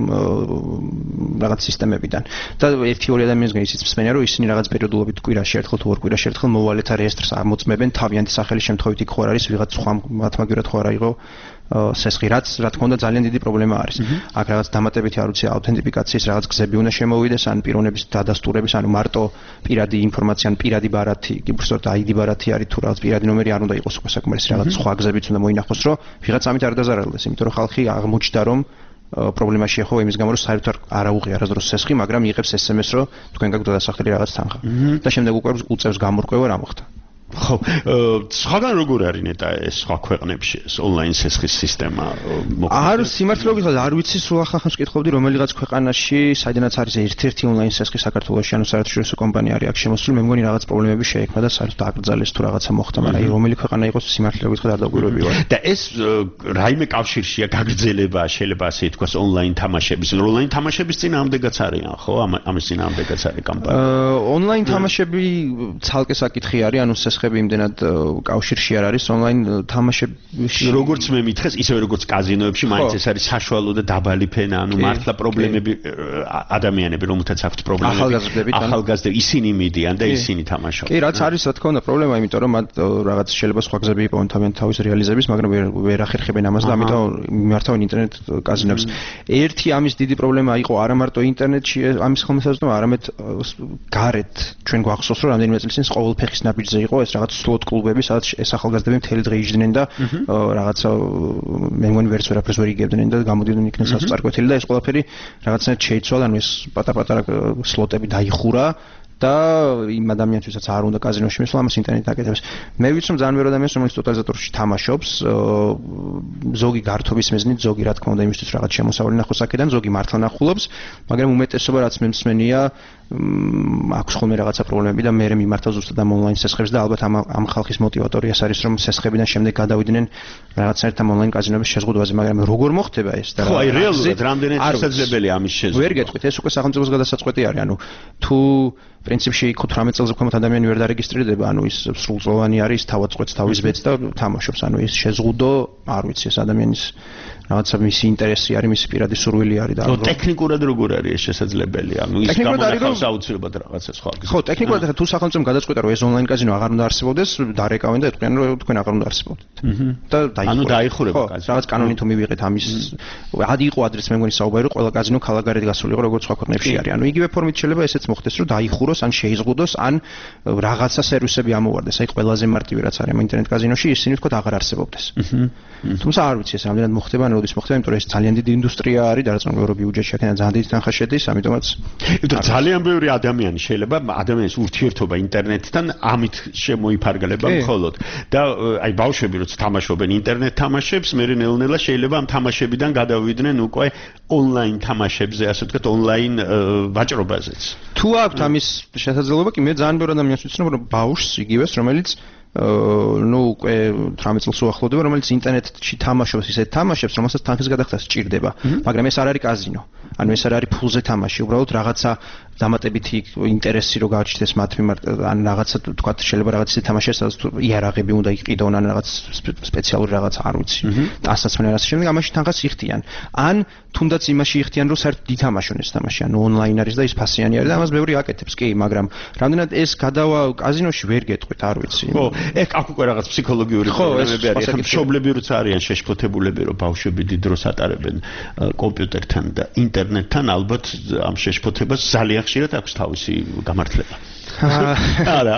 რაღაც სისტემებიდან. და ერთი ორი ადამიანისგან ისიც მსმენია, რომ ისინი რაღაც პერიოდულობით კვირაში ერთხელ თუ ორ კვირაში ერთხელ მოვალეთა რეესტრს ამოწმებენ თავიანთი სახელის შემთხვევით იქ ხო არის ვიღაც სხვა მათმაგერად ხო არა იყო სესხი, რაც რა თქმა უნდა ძალიან დიდი პრობლემა არის. აქ რაღაც დამატებითი არ ვიცი აუთენტიფიკაციის რაღაც გზები უნდა შემოვიდეს, ან პიროვნების დადასტურების, ანუ მარტო პირადი ინფორმაცია, ან პირადი ბარათი, უბრალოდ აიდი ბარათი არის თუ რაღაც პირადი ნომერი არ უნდა იყოს უკვე საკმარისი, რაღაც სხვა გზებიც უნდა მოინახოს, რომ ვიღაც ამით არ დაზარალდეს, იმიტომ რომ ხალხი აღმოჩნდა რომ პრობლემაში ახო იმის გამო რომ საერთოდ არ აუღია არასდროს სესხი, მაგრამ იღებს ეს em es რომ თქვენ გაგვდა დასახელი რაღაც თანხა. და შემდეგ უკვე უწევს გამორკვევა რა მოხდა. ხო, სხვაგან როგორ არის ნეტა ეს სხვა ქვეყნებში ეს ონლაინ სესხის სისტემა მოხდა? არ სიმართლე გითხრათ, არ ვიცი სულ ახახანს ვკითხობდი რომელიღაც ქვეყანაში, საიდანაც არის ერთ-ერთი ონლაინ სესხი საქართველოში, ანუ საერთაშორისო კომპანია არის აქ შემოსული, მე მგონი რაღაც პრობლემები შეექმნა და საერთოდ აკრძალეს თუ რაღაცა მოხდა, მაგრამ აი რომელი ქვეყანა იყოს სიმართლე გითხრათ არ დაგვირგვები ვარ. და ეს რაიმე კავშირშია გაგრძელება, შეიძლება ასე ითქვას ონლაინ თამაშების, ონლაინ თამაშების წინააღმდეგაც არიან, ხო? ამის წინააღმდეგაც არის კამპანია. ონლაინ თამაშები ცალკე საკითხი არის, ანუ სესხები იმდენად კავშირში არ არის ონლაინ თამაშებში. როგორც მე მითხეს, ისევე როგორც კაზინოებში, მაინც ეს არის საშუალო და დაბალი ფენა, ანუ მართლა პრობლემები ადამიანები, რომელთაც აქვთ პრობლემები. ახალგაზრდები, ახალგაზრდები, ისინი მიდიან და ისინი თამაშობენ. კი, რაც არის რა თქმა უნდა პრობლემა, იმიტომ რომ მათ რაღაც შეიძლება სხვა გზები იპოვონ თავიანთ თავის რეალიზების, მაგრამ ვერ ახერხებენ ამას და ამიტომ მიმართავენ ინტერნეტ კაზინოებს. ერთი ამის დიდი პრობლემა იყო არა მარტო ინტერნეტში ამის ხელმისაწვდომა, არამედ გარეთ ჩვენ გვახსოვს რომ რამდენიმე წლის წინ ყოველ ფეხის ნაბიჯზე იყო ეს ეს რაღაც სლოტ კლუბები, სადაც ეს ახალგაზრდები მთელი დღე იჯდნენ და რაღაცა მე მგონი ვერც ვერაფერს ვერ იგებდნენ და გამოდიოდნენ იქნებ სასწარკვეთილი და ეს ყველაფერი რაღაცნაირად შეიცვალა, ანუ ეს პატარ-პატარა სლოტები დაიხურა და იმ ადამიანთვისაც არ უნდა კაზინოში მისვლა, ამას ინტერნეტი აკეთებს. მე ვიცი, რომ ძალიან ბევრი ადამიანს, რომელიც ტოტალიზატორში თამაშობს, ზოგი გართობის მიზნით, ზოგი რა თქმა უნდა იმისთვის რაღაც შემოსავალი ნახოს აქედან, ზოგი მართლა ნახულობს, მაგრამ უმეტესობა რაც მე მსმენია, აქვს ხოლმე რაღაცა პრობლემები და მე მიმართავ ზუსტად ამ ონლაინ სესხებს და ალბათ ამ ამ ხალხის მოტივატორი ეს არის, რომ სესხებიდან შემდეგ გადავიდნენ რაღაცნაირად ამ ონლაინ კაზინოების შეზღუდვაზე, მაგრამ როგორ მოხდება ეს და ხო, აი რეალურად რამდენად შესაძლებელია ამის შეზღუდვა. ვერ გეტყვით, ეს უკვე სახელმწიფოს გადასაწყვეტი არის, ანუ თუ პრინციპში ოცდაოთხ წელზე ქვემოთ ადამიანი ვერ დარეგისტრირდება, ანუ ის სრულწლოვანი არის, თავად წყვეტს თავის ბედს და თამაშობს, ანუ ეს შეზღუდო, არ ვიცი, ეს ადამიანის რაღაცა მისი ინტერესი არის, მისი პირადი სურვილი არის და ხო, ტექნიკურად როგორ არის ეს შესაძლებელი? ანუ ის გამონახავს აუცილებლად რაღაცა სხვა. ხო, ტექნიკურად ახლა თუ სახელმწიფომ გადაწყვეტა, რომ ეს ონლაინ კაზინო აღარ უნდა არსებობდეს, დარეკავენ და ეტყვიან, რომ თქვენ აღარ უნდა არსებობდეთ. და დაიხურა. ანუ დაიხურება კაზინო. რაღაც კანონით თუ მივიღეთ ამის, ადი იყო ადრეს მე მგონი საუბარი, რომ ყველა კაზინო ქალაქგარეთ გასული იყო, როგორც სხვა ქვეყნებში არის. ანუ იგივე ფორმით შეიძლება ესეც მოხდეს, რომ დაიხუროს, ან შეიზღუდოს, ან რაღაცა სერვისები ამოვარდეს. აი ყველაზე მარტივი რაც არის ამ ინტერნეტ კაზინოში, ისინი თქო აღარ არსებობდეს. თუმცა არ ვიცი ეს რამდენად მოხდება, ან როდის მოხდება, იმიტომ რომ ეს ძალიან დიდი ინდუსტრია არის და რაც ნორმალური ბიუჯეტი აქედან ძალიან დიდი თანხა შედის, ამიტომაც ძალიან ბევრი ადამიანი შეიძლება ადამიანის ურთიერთობა ინტერნეტთან ამით შემოიფარგლება მხოლოდ და აი ბავშვები როცა თამაშობენ ინტერნეტ თამაშებს, მე ნელ-ნელა შეიძლება ამ თამაშებიდან გადავიდნენ უკვე ონლაინ თამაშებზე, ასე ვთქვათ, ონლაინ ვაჭრობაზეც. თუ აქვთ ამის შესაძლებლობა, კი მე ძალიან ბევრი ადამიანს ვიცნობ, რომ ბავშვს იგივეს, რომელიც ну, უკვე ათრამეტ წელს უახლოვდება, რომელიც ინტერნეტში თამაშობს, ისე თამაშებს, რომელსაც თანხის გადახდა სჭირდება, მაგრამ ეს არ არის კაზინო. ანუ ეს არ არის ფულზე თამაში, უბრალოდ რაღაცა დამატებითი ინტერესი რო გააჩნდეს მათ მიმართ, ან რაღაცა თქვა შეიძლება რაღაც ისე თამაშია, სადაც იარაღები უნდა იყიდონ, ან რაღაც სპეციალური რაღაც არ ვიცი. ტასაც მე რაღაც შემდეგ ამაში თანხას იხდიან. ან თუნდაც იმაში იხდიან, რომ საერთოდ ითამაშონ ეს თამაში, ანუ ონლაინ არის და ის ფასიანი არის და ამას ბევრი აკეთებს, კი, მაგრამ რამდენად ეს გადავა კაზინოში ვერ გეტყვით, არ ვიცი. ხო, ეგ აქ უკვე რაღაც ფსიქოლოგიური პრობლემები არის. ახლა მშობლები როცა არიან შეშფოთებულები, რომ ბავშვები დიდ დროს ატარებენ კომპიუტერთან და ინტერნეტთან, ალბათ ამ შეშფოთებას ძალიან ხშირად აქვს თავისი გამართლება. არა.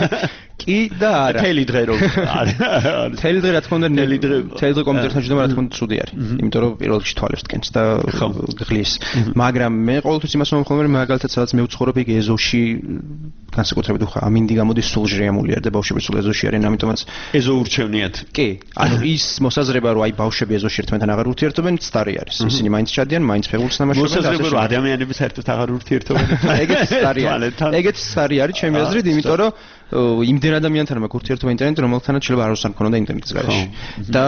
კი და არა. თელი დღე რომ არა. თელი დღე რა თქმა უნდა, თელი დღე, თელი დღე კომპიუტერთან ჯდომა რა თქმა უნდა ცუდი არის. იმიტომ რომ პირველ რიგში თვალებს დგენს და ღლის. მაგრამ მე ყოველთვის იმას მომხმობ, რომ მაგალითად სადაც მე ვცხოვრობ, იქ ეზოში განსაკუთრებით ხო ამინდი გამოდის სულჟრიამული არის და ბავშვები სულ ეზოში არიან, ამიტომაც ეზო ურჩევნიათ. კი, ანუ ის მოსაზრება, რომ აი ბავშვები ეზოში ერთმანეთთან აღარ ურთიერთობენ, ცდარი არის. ისინი მაინც ჩადიან, მაინც ფეხბურთს თამაშობენ. მოსაზრება, რომ ადამიანები საერთოდ აღარ ურთიერთობენ. ეგეც ცდარი არის. ეგეც ცდარი არის ჩემი აზრით, იმიტომ რომ იმდენ ადამიანთან მაქვს ურთიერთობა ინტერნეტში, რომელთანაც შეიძლება არ უსან ქონოდა ინტერნეტის გარეშე. და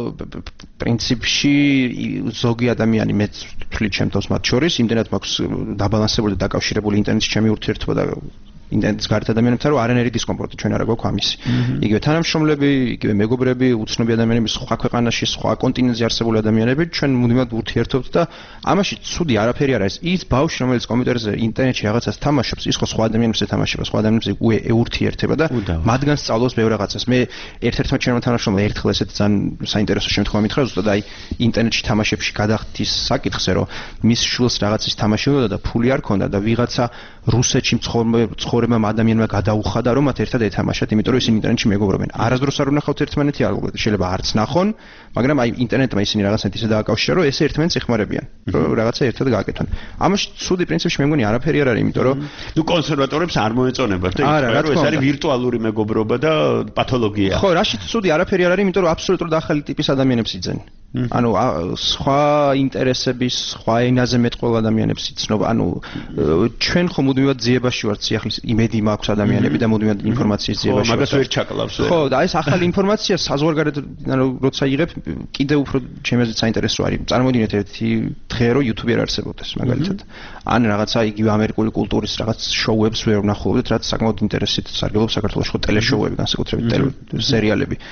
პრინციპში ზოგი ადამიანი მეც თვლით ჩემთვის მათ შორის, იმდენად მაქვს დაბალანსებული და დაკავშირებული ინტერნეტში ჩემი ურთიერთობა და ინტერნეტის გარეთ ადამიანებთან, რომ არანაირი დისკომფორტი ჩვენ არ აქვს ამისი. იგივე თანამშრომლები, იგივე მეგობრები, უცნობი ადამიანები, სხვა ქვეყანაში, სხვა კონტინენტზე არსებული ადამიანები, ჩვენ მუდმივად ურთიერთობთ და ამაში ცუდი არაფერი არ არის. ის ბავშვი, რომელიც კომპიუტერზე ინტერნეტში რაღაცას თამაშობს, ის ხო სხვა ადამიანებს ეთამაშება, სხვა ადამიანებს ეურთიერთება და მათგან სწავლობს ბევრ რაღაცას. მე ერთ-ერთმა ჩემმა თანამშრომლმა ერთხელ ესეთ ძალიან საინტერესო შემთხვევა მითხრა, ზუსტად აი ინტერნეტში თამაშებში გადახდის საკითხზე, რომ მის შვილს რაღაცის თამაში უნდა და ფული არ ქონდა და ვიღაცა რუსეთში მცხოვრებმა ადამიანმა გადაუხადა, რომ მათ ერთად ეთამაშათ, იმიტომ რომ ისინი ინტერნეტში მეგობრობენ. არასდროს არ უნახავთ ერთმანეთი, ალბათ შეიძლება არც ნახონ, მაგრამ აი ინტერნეტმა ისინი რაღაცნაირად ისე დააკავშირა, რომ ესე ერთმანეთს ეხმარებიან, რომ რაღაცა ერთად გააკეთონ. ამაში ცუდი პრინციპში მე მგონი არაფერი არ არის, იმიტომ რომ ნუ კონსერვატორებს არ მოეწონებათ და იცით, რომ ეს არის ვირტუალური მეგობრობა და პათოლოგია. ხო, რაშიც ცუდი არაფერი არ არის, იმიტომ რომ აბსოლუტურად ახალი ტიპის ადამიანებს იძენ. ანუ სხვა ინტერესების, სხვა ენაზე მეტყველო ადამიანებს იცნობ, ანუ ჩვენ ხო მუდმივად ძიებაში ვართ, სიახლის იმედი მაქვს ადამიანები და მუდმივად ინფორმაციის ძიებაში. ხო, მაგას ვერ ჩაკლავს. ხო, და ეს ახალი ინფორმაცია საზღვარგარეთ, ანუ როცა იღებ, კიდევ უფრო ჩემზე საინტერესო არის. წარმოვიდგინეთ ერთი დღე, რომ YouTube-ი არ არსებობდეს, მაგალითად. ან რაღაცა იგივე ამერიკული კულტურის რაღაც შოუებს ვერ ვნახულობდეთ, რაც საკმაოდ ინტერესით სარგებლობს საქართველოს ხო ტელეშოუები, განსაკუთრებით ტელესერიალები.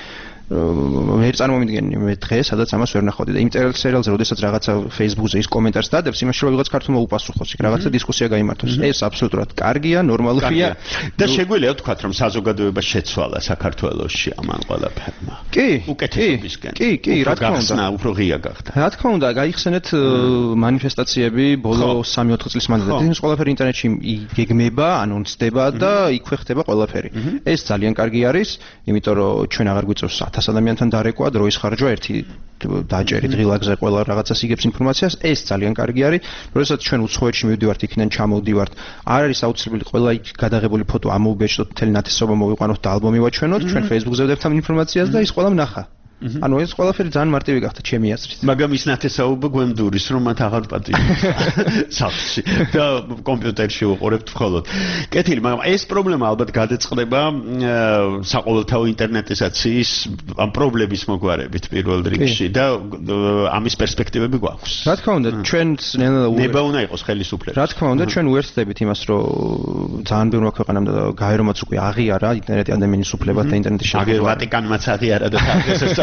ვერ წარმომიდგენია მე დღეს სადაც ამას ვერ ნახავდი და იმ სერიალზე როდესაც რაღაცა Facebook-ზე ის კომენტარს დადებს იმაში რომ ვიღაც ქართულმა უპასუხოს იქ რაღაცა დისკუსია გაიმართოს ეს აბსოლუტურად კარგია ნორმალურია და შეგვიძლია ვთქვათ რომ საზოგადოება შეცვალა საქართველოში ამან ყველაფერმა კი უკეთესობისკენ კი კი რა თქმა უნდა უფრო ღია გახდა რა თქმა უნდა გაიხსენეთ მანიფესტაციები ბოლო სამი ოთხი წლის მანძილზე ეს ყველაფერი ინტერნეტში იგეგმება ანონსდება და იქვე ხდება ყველაფერი ეს ძალიან კარგი არის იმიტომ რომ ჩვენ აღარ გვიწევს ათას ადამიანთან დარეკვა დროის ხარჯვა ერთი დაჭერი დღილაგზე ყველა რაღაცას იგებს ინფორმაციას ეს ძალიან კარგი არის როდესაც ჩვენ უცხოეთში მივდივართ იქიდან ჩამოვდივართ არ არის აუცილებელი ყველა იქ გადაღებული ფოტო ამოუბეჭდოთ მთელი ნათესობა მოვიყვანოთ და ალბომი ვაჩვენოთ ჩვენ Facebook-ზე ვდებთ ამ ინფორმაციას და ის ყველა ვნახა ანუ ეს ყველაფერი ძალიან მარტივი გახდა ჩემი აზრით მაგრამ ის ნათესაობა გვემდურის რომ მათ აღარ პატივი სახლში და კომპიუტერში უყურებთ მხოლოდ კეთილი მაგრამ ეს პრობლემა ალბათ გადაწყდება საყოველთაო ინტერნეტიზაციის ამ პრობლემის მოგვარებით პირველ რიგში და ამის პერსპექტივები გვაქვს რა თქმა უნდა ჩვენც ნება უნდა იყოს ხელისუფლება რა თქმა უნდა ჩვენ უერთდებით იმას რომ ძალიან ბევრმა ქვეყანამ და გაერომაც უკვე აღიარა ინტერნეტი ადამიანის უფლებად და ინტერნეტის შეგვიძლია ვატიკანმაც აღიარა და ეს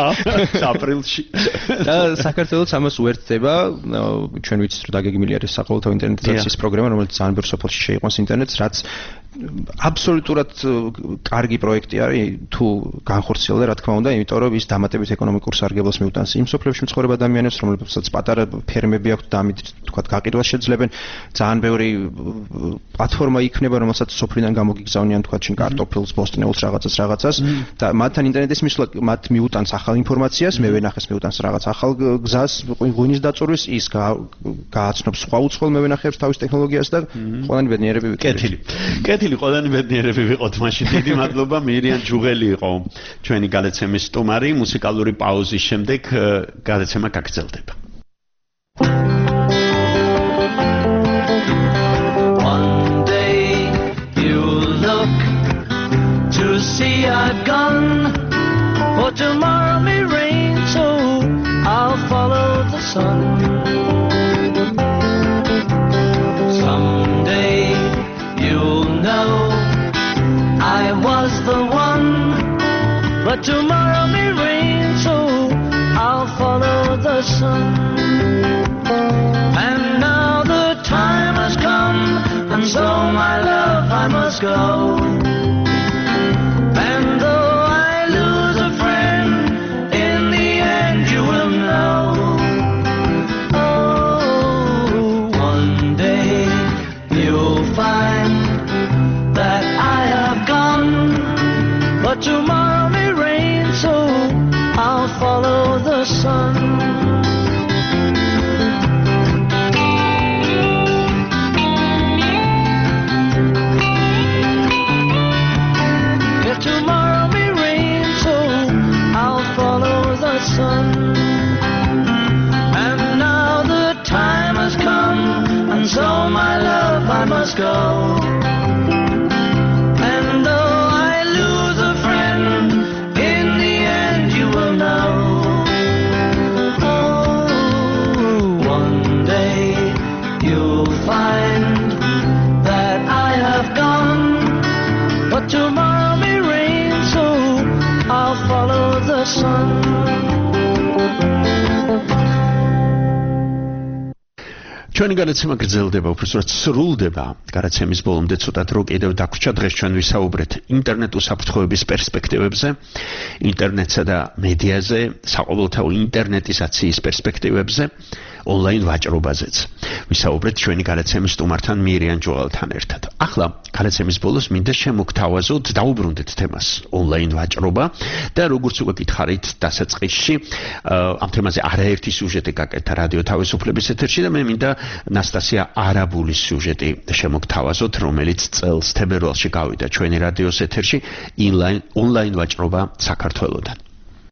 აპრილში და საქართველოს ამას უერთდება ჩვენ ვიცით რომ დაგეგმილი არის საყოველთაო ინტერნეტიზაციის პროგრამა რომელიც ძალიან ბევრ სოფელში შეიყვანს ინტერნეტს რაც აბსოლუტურად კარგი პროექტი არის თუ განხორციელდა რა თქმა უნდა იმიტომ რომ ის დამატებით ეკონომიკურ სარგებლობას მიუტანს იმ სოფლებში მცხოვრებ ადამიანებს რომლებსაც პატარა ფერმები აქვთ და ამით თქვა გაყიდვას შეძლებენ ძალიან ბევრი პლატფორმა იქნება რომელსაც სოფლიდან გამოგიგზავნიან თქვა ჩინ კარტოფილს ბოსტნეულს რაღაცას რაღაცას და მათთან ინტერნეტის მისვლა მათ მიუტანს ახალ ინფორმაციას მე ვენახეს მიუტანს რაღაც ახალ გზას ღვინის დაწურვის ის გააცნობს სხვა უცხოელ მე ვენახებს თავის ტექნოლოგიას და ყველანი ბედნიერები კეთილი კეთილი ყველანი ბედნიერები ვიყოთ მაშინ დიდი მადლობა მირიან ჯუღელი იყო ჩვენი გადაცემის სტუმარი მუსიკალური პაუზის შემდეგ გადაცემა გაგრძელდება One day you look to see I've gone for tomorrow may rain so I'll follow the sun Someday you'll know I was the one but tomorrow may rain so I'll follow the sun and now the time has come and so my love I must go and though I lose a friend in the end you will know oh one day you'll find that I have gone but tomorrow may rain so I'll follow the sun if tomorrow may rain so I'll follow the sun and now the time has come and so my love I must go and though I lose a friend in the end you will know oh one day you'll find that I have gone but tomorrow may rain so I'll follow the sun ჩვენი გადაცემა გრძელდება, უბრალოდ სრულდება. გადაცემის ბოლომდე ცოტა დრო კიდევ დაგვრჩა. დღეს ჩვენ ვისაუბრეთ ინტერნეტ უსაფრთხოების პერსპექტივებზე, ინტერნეტსა და მედიაზე, საყოველთაო ინტერნეტიზაციის პერსპექტივებზე, ონლაინ ვაჭრობაზეც. ვისაუბრეთ ჩვენი გადაცემის სტუმართან მირიან ჯუღელთან ერთად. ახლა გადაცემის ბოლოს მინდა შემოგთავაზოთ, დაუბრუნდეთ თემას ონლაინ ვაჭრობა და როგორც უკვე გითხარით დასაწყისში, ამ თემაზე არაერთი სიუჟეტი გაკეთდა რადიო თავისუფლების ეთერში და მე მინდა ნასტასია არაბულის სიუჟეტი შემოგთავაზოთ, რომელიც წელს თებერვალში გავიდა ჩვენი რადიოს ეთერში ონლაინ ონლაინ ვაჭრობა საქართველოდან.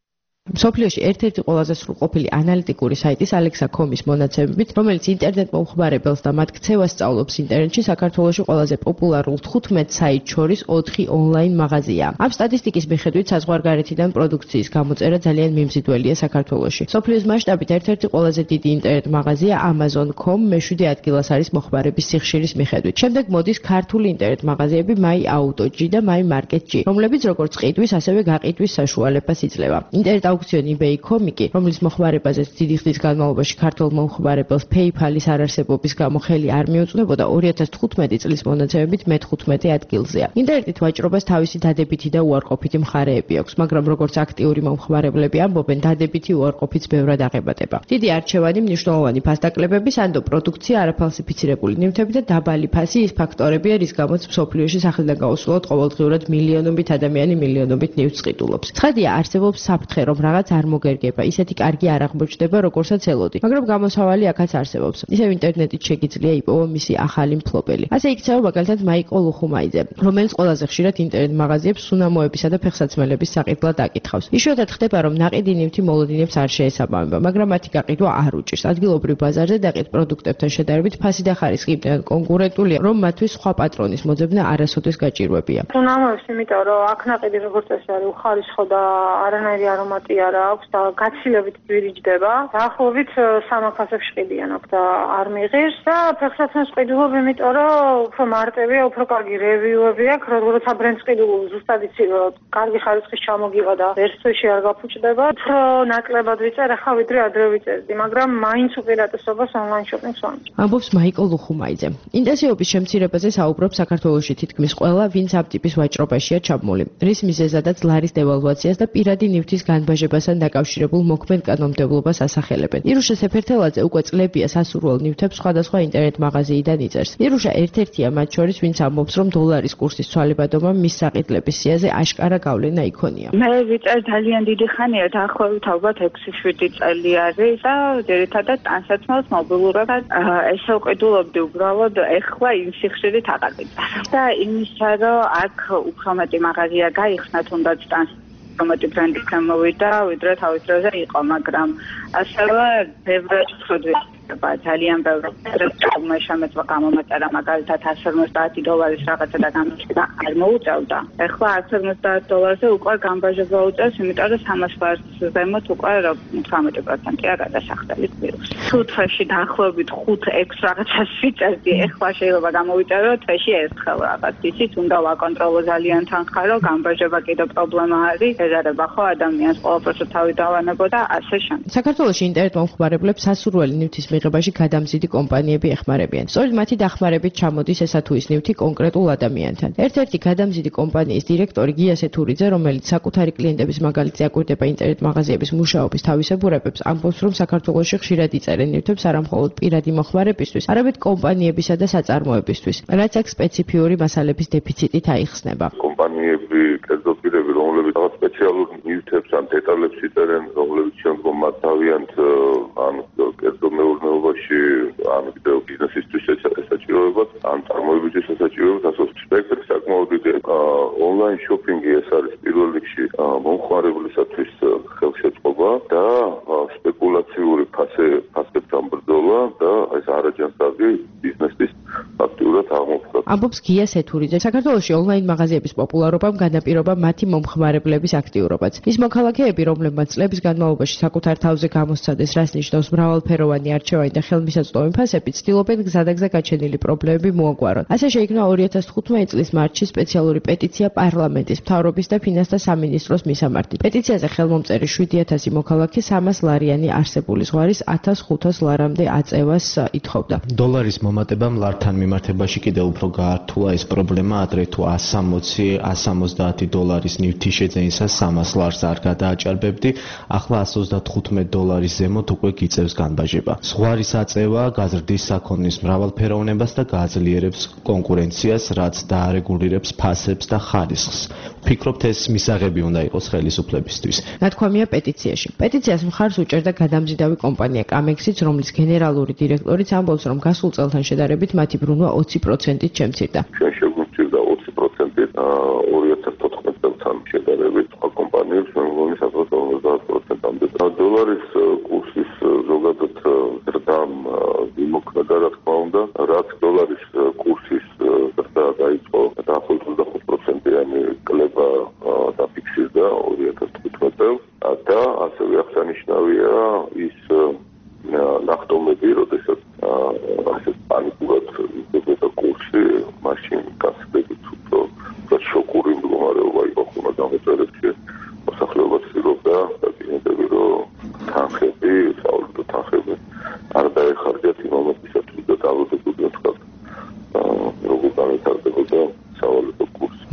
მსოფლიოში ერთ-ერთი ყველაზე სრულყოფილი ანალიტიკური საიტის Alexa kom ის მონაცემებით, რომელიც ინტერნეტ მომხმარებელს და მათ ქცევას სწავლობს ინტერნეტში, საქართველოში ყველაზე პოპულარულ თხუთმეტ საიტს შორის ოთხი ონლაინ მაღაზია. ამ სტატისტიკის მიხედვით საზღვარგარეთიდან პროდუქციის გამოწერა ძალიან მიმზიდველია საქართველოში. მსოფლიოს მასშტაბით ერთ-ერთი ყველაზე დიდი ინტერნეტ მაღაზია Amazon kom მეშვიდე ადგილას არის მოხმარების სიხშირის მიხედვით. შემდეგ მოდის ქართული ინტერნეტ მაღაზიები My Auto G და My Market G, რომლებიც როგორც ყიდვის, ასევე გაყიდვის საშუალებას იძლევა. ინტერნეტ აუქციონი eBay kom კი, რომლის მოხმარებაზეც დიდი ხნის განმავლობაში ქართულ მომხმარებელს PayPal-ის არარსებობის გამო ხელი არ მიუწვდებოდა, ორი ათას თხუთმეტი წლის მონაცემებით მეთერთმეტე ადგილზეა. ინტერნეტით ვაჭრობას თავისი დადებითი და უარყოფითი მხარეები აქვს, მაგრამ როგორც აქტიური მომხმარებლები ამბობენ, დადებითი უარყოფით ბევრად აღებადება. დიდი არჩევანი, მნიშვნელოვანი ფასდაკლებები, სანდო პროდუქცია, არაფალსიფიცირებული ნივთები და დაბალი ფასი ის ფაქტორებია, რის გამოც მსოფლიოში სახლიდან გაუსვლელად ყოველდღიურად მილიონობით ადამიანი მილიონობით ნივთს ყიდულობს. ცხადია, არსებობს საფრთხე, რომ რაღაც არ მოგერგება, ისეთი კარგი არ აღმოჩნდება, როგორცაც ელოდი. მაგრამ გამოსავალი აქაც არსებობს. ისევ ინტერნეტით შეგიძლია იპოვა მისი ახალი მფლობელი. ასე იქცევა მაგალითად მაიკო ლუხუმაიძე, რომელიც ყველაზე ხშირად ინტერნეტ მაღაზიებს სუნამოებისა და ფეხსაცმელების საყიდლად აკითხავს. იშვიათად ხდება, რომ ნაყიდი ნივთი მოლოდინებს არ შეესაბამება, მაგრამ მათი გაყიდვა არ უჭირს. ადგილობრივ ბაზარზე დაყიდ პროდუქტებთან შედარებით ფასი და ხარისხი იმდენად კონკურენტულია, რომ მათთვის სხვა პატრონის მოძებნა არასოდეს გაჭირვებია. სუნამოებს, იმიტომ რომ აქ ნაყიდი როგორც ეს არის უხარისხო და არანაირი არომატი არ აქვს და გაცილებით ძვირიჯდება. დაახლოებით სამოქასებს ყიდიან აქ და არ მიიღებს და ფეხსაცმელს ყიდულობ, იმიტომ რომ უფრო მარტივია, უფრო კარგი რევიუები აქვს, როცა ბრენდს ყიდულობ, ზუსტად იცი რომ კარგი ხარისხის ჩამოგივა და ერთ თვეში არ გაფუჭდება. უფრო ნაკლებად ვიწერ ახლა ვიდრე ადრე ვიწერდი, მაგრამ მაინც უპირატესობას ონლაინ შოპინგს ვამბობ. ამბობს მაიკო ლუხუმაიძე. ინტენსივობის შემცირებაზე საუბრობს საქართველოში თითქმის ყველა, ვინც ამ ტიპის ვაჭრობაშია ჩაბმული. რის მიზეზადაც ლარის დევალვაციას და პირადი ნივთის განბაჟებასთან დაკავშირებულ მოქმედ კანონმდებლობას ასახელებენ. ირუშა სეფერთელაძე უკვე წლებია სასურველ ნივთებს სხვადასხვა ინტერნეტ მაღაზიიდან იწერს. ირუშა ერთ-ერთია მათ შორის, ვინც ამბობს, რომ დოლარის კურსის ცვალებადობა მის საყიდლების სიაზე აშკარა გავლენა იქონია. მე ვიწერ ძალიან დიდი ხანია, დაახლოებით ალბათ ექვსი შვიდი წელი არის და ძირითადად ტანსაცმელს მობილურად ესე ვყიდულობდი უბრალოდ ეხლა იმ სიხშირით აყიდებ. და იმისა, რომ აქ უფრო მეტი მაღაზია გაიხსნა, თუნდაც ტანს რომელი ბრენდის გამოვიდა, ვიდრე თავის დროზე იყო, მაგრამ ასევე ბევრად ვხედავ ძალიან ბევრი პრობლემა შემეწვა გამომეწერა მაგალითად εκατს ორმოცდაათი დოლარის რაღაცა და გამოჩნდა არ მოუწევდა. ეხლა εκατს ორმოცდაათი დოლარზე უკვე გამბაჟება უწევს, იმიტომ რომ სამას ლარს ზემოთ უკვე თვრამეტი პროცენტია გადასახდელი ვირუსი. თუ თვეში დაახლოებით ხუთ ექვს რაღაცას ვიწერდი, ეხლა შეიძლება გამოვიწერო თვეში ერთხელ რაღაც. ისიც უნდა ვაკონტროლო ძალიან თანხა, რომ გამბაჟება კიდევ პრობლემა არის, ეზარება ხო ადამიანს ყველაფერს თავი დავანებო და ასე შემდეგ. საქართველოში ინტერნეტ მომხმარებლებს სასურველი ნივთის მიღებაში გადამზიდი კომპანიები ეხმარებიან. სწორედ მათი დახმარებით ჩამოდის ესა თუ ის ნივთი კონკრეტულ ადამიანთან. ერთ-ერთი გადამზიდი კომპანიის დირექტორი გია სეთურიძე, რომელიც საკუთარი კლიენტების მაგალითზე აკვირდება ინტერნეტ მაღაზიების მუშაობის თავისებურებებს, ამბობს, რომ საქართველოში ხშირად იწერენ ნივთებს არა მხოლოდ პირადი მოხმარებისთვის, არამედ კომპანიებისა და საწარმოებისთვის, რაც აქ სპეციფიური მასალების დეფიციტით აიხსნება. კომპანიები, კერძო პირები, რომლებიც რაღაც სპეციალურ ნივთებს ან დეტალებს იწერენ, რომლებიც შემდგომ მათ თავიანთ ან კერძო მეურნეობაში ან კიდევ ბიზნესისთვის ესაჭიროებათ, ან წარმოებისთვის ესაჭიროებათ, ასოს სპექტრი საკმაოდ დიდი. ონლაინ შოპინგი ეს არის პირველ რიგში მომხმარებლისათვის ხელშეწყობა და სპეკულაციური ფასებთან ბრძოლა და ეს არაჯანსაღი ბიზნესის აქტიურად აღმოფხვრა. ამბობს გია სეთურიძე. საქართველოში ონლაინ მაღაზიების პოპულარობამ განაპირობა მათი მომხმარებლების აქტიურობაც. ის მოქალაქეები, რომლებმაც წლების განმავლობაში საკუთარ თავზე გამოსცადეს, რას ნიშნავს მრავალფეროვანი არჩევანი და ხელმისაწვდომი ფასები, ცდილობენ გზადაგზა გაჩენილი პრობლემები მოაგვარონ. ასე შეიქმნა ორი ათას თხუთმეტი წლის მარტში სპეციალური პეტიცია პარლამენტის, მთავრობის და ფინანსთა სამინისტროს მისამართი. პეტიციაზე ხელმომწერი შვიდი ათასი მოქალაქე სამას ლარიანი არსებული ზღვარის ათას ხუთას ლარამდე აწევას ითხოვდა. დოლარის მომატებამ ლართან მიმართებაში კიდევ უფრო გაართულა ეს პრობლემა, ადრე თუ εκას სამოცი εκას სამოცდაათი დოლარის ნივთი შეძენისას სამას ლარს არ გადააჭარბებდი, ახლა εκას ოცდათხუთმეტი დოლარის ზემოთ უკვე გიწევს განბაჟება. ზღვარის აწევა გაზრდის საქონლის მრავალფეროვნებას და გააძლიერებს კონკურენციას, რაც დაარეგულირებს ფასებს და ხარისხს. ვფიქრობთ, ეს მისაღები უნდა იყოს ხელისუფლებისთვის. ნათქვამია პეტიციაში. პეტიციას მხარს უჭერდა გადამზიდავი კომპანია კამექსიც, რომლის გენერალური დირექტორიც ამბობს, რომ გასულ წელთან შედარებით მათი ბრუნვა ოცი პროცენტით შემცირდა. ჩვენ შეგვიმცირდა ოცი პროცენტით ორი ათას თოთხმეტ წელთან შედარებით სხვა კომპანიებს, რომლის ათას ორმოცდაათ პროცენტად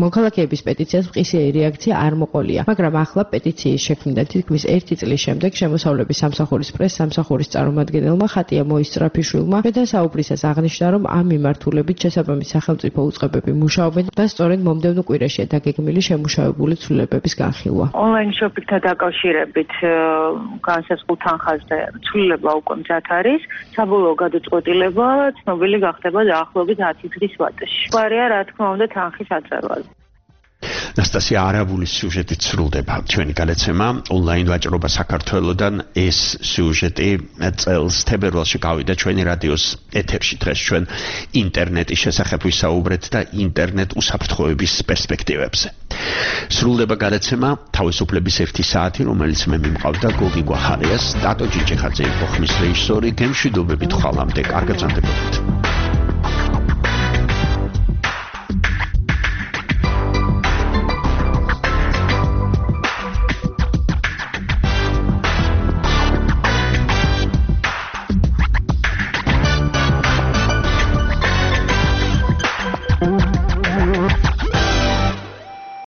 მოქალაქეების პეტიციას მყისიერი რეაქცია არ მოყოლია, მაგრამ ახლა პეტიციის შექმნიდან თითქმის ერთი წლის შემდეგ შემოსავლების სამსახურის პრეს-სამსახურის წარმომადგენელმა ხატია მოისწრაფიშვილმა მედა საუბრისას აღნიშნა, რომ ამ მიმართულებით შესაბამის სახელმწიფო უწყებები მუშაობენ და სწორედ მომდევნო კვირაშია დაგეგმილი შემუშავებული ცვლილებების განხილვა. Online shopping-თან დაკავშირებით განსაზღვრულ თანხაზე ცვლილება უკვე მზად არის. საბოლოო გადაწყვეტილება ცნობილი გახდება დაახლოებით ათი დღის ვადაში. გვარია რა თქმა უნდა თანხის აწევაზე. ნასტასია არაბულის სიუჟეტით სრულდება ჩვენი გადაცემა ონლაინ ვაჭრობა საქართველოსთან. ეს სიუჟეტი წელს თებერვალში გავიდა ჩვენი რადიოს ეთერში. დღეს ჩვენ ინტერნეტის შესახებ ვისაუბრეთ და ინტერნეტ უსაფრთხოების პერსპექტივებზე. სრულდება გადაცემა თავისუფლების ერთი საათი, რომელიც მე მიმყავდა გოგი გვახარიას, ტატო ჭიჭიხაძე იყო ხმის რეჟისორი. გემშვიდობებით ხვალამდე, კარგად ზამთრობთ.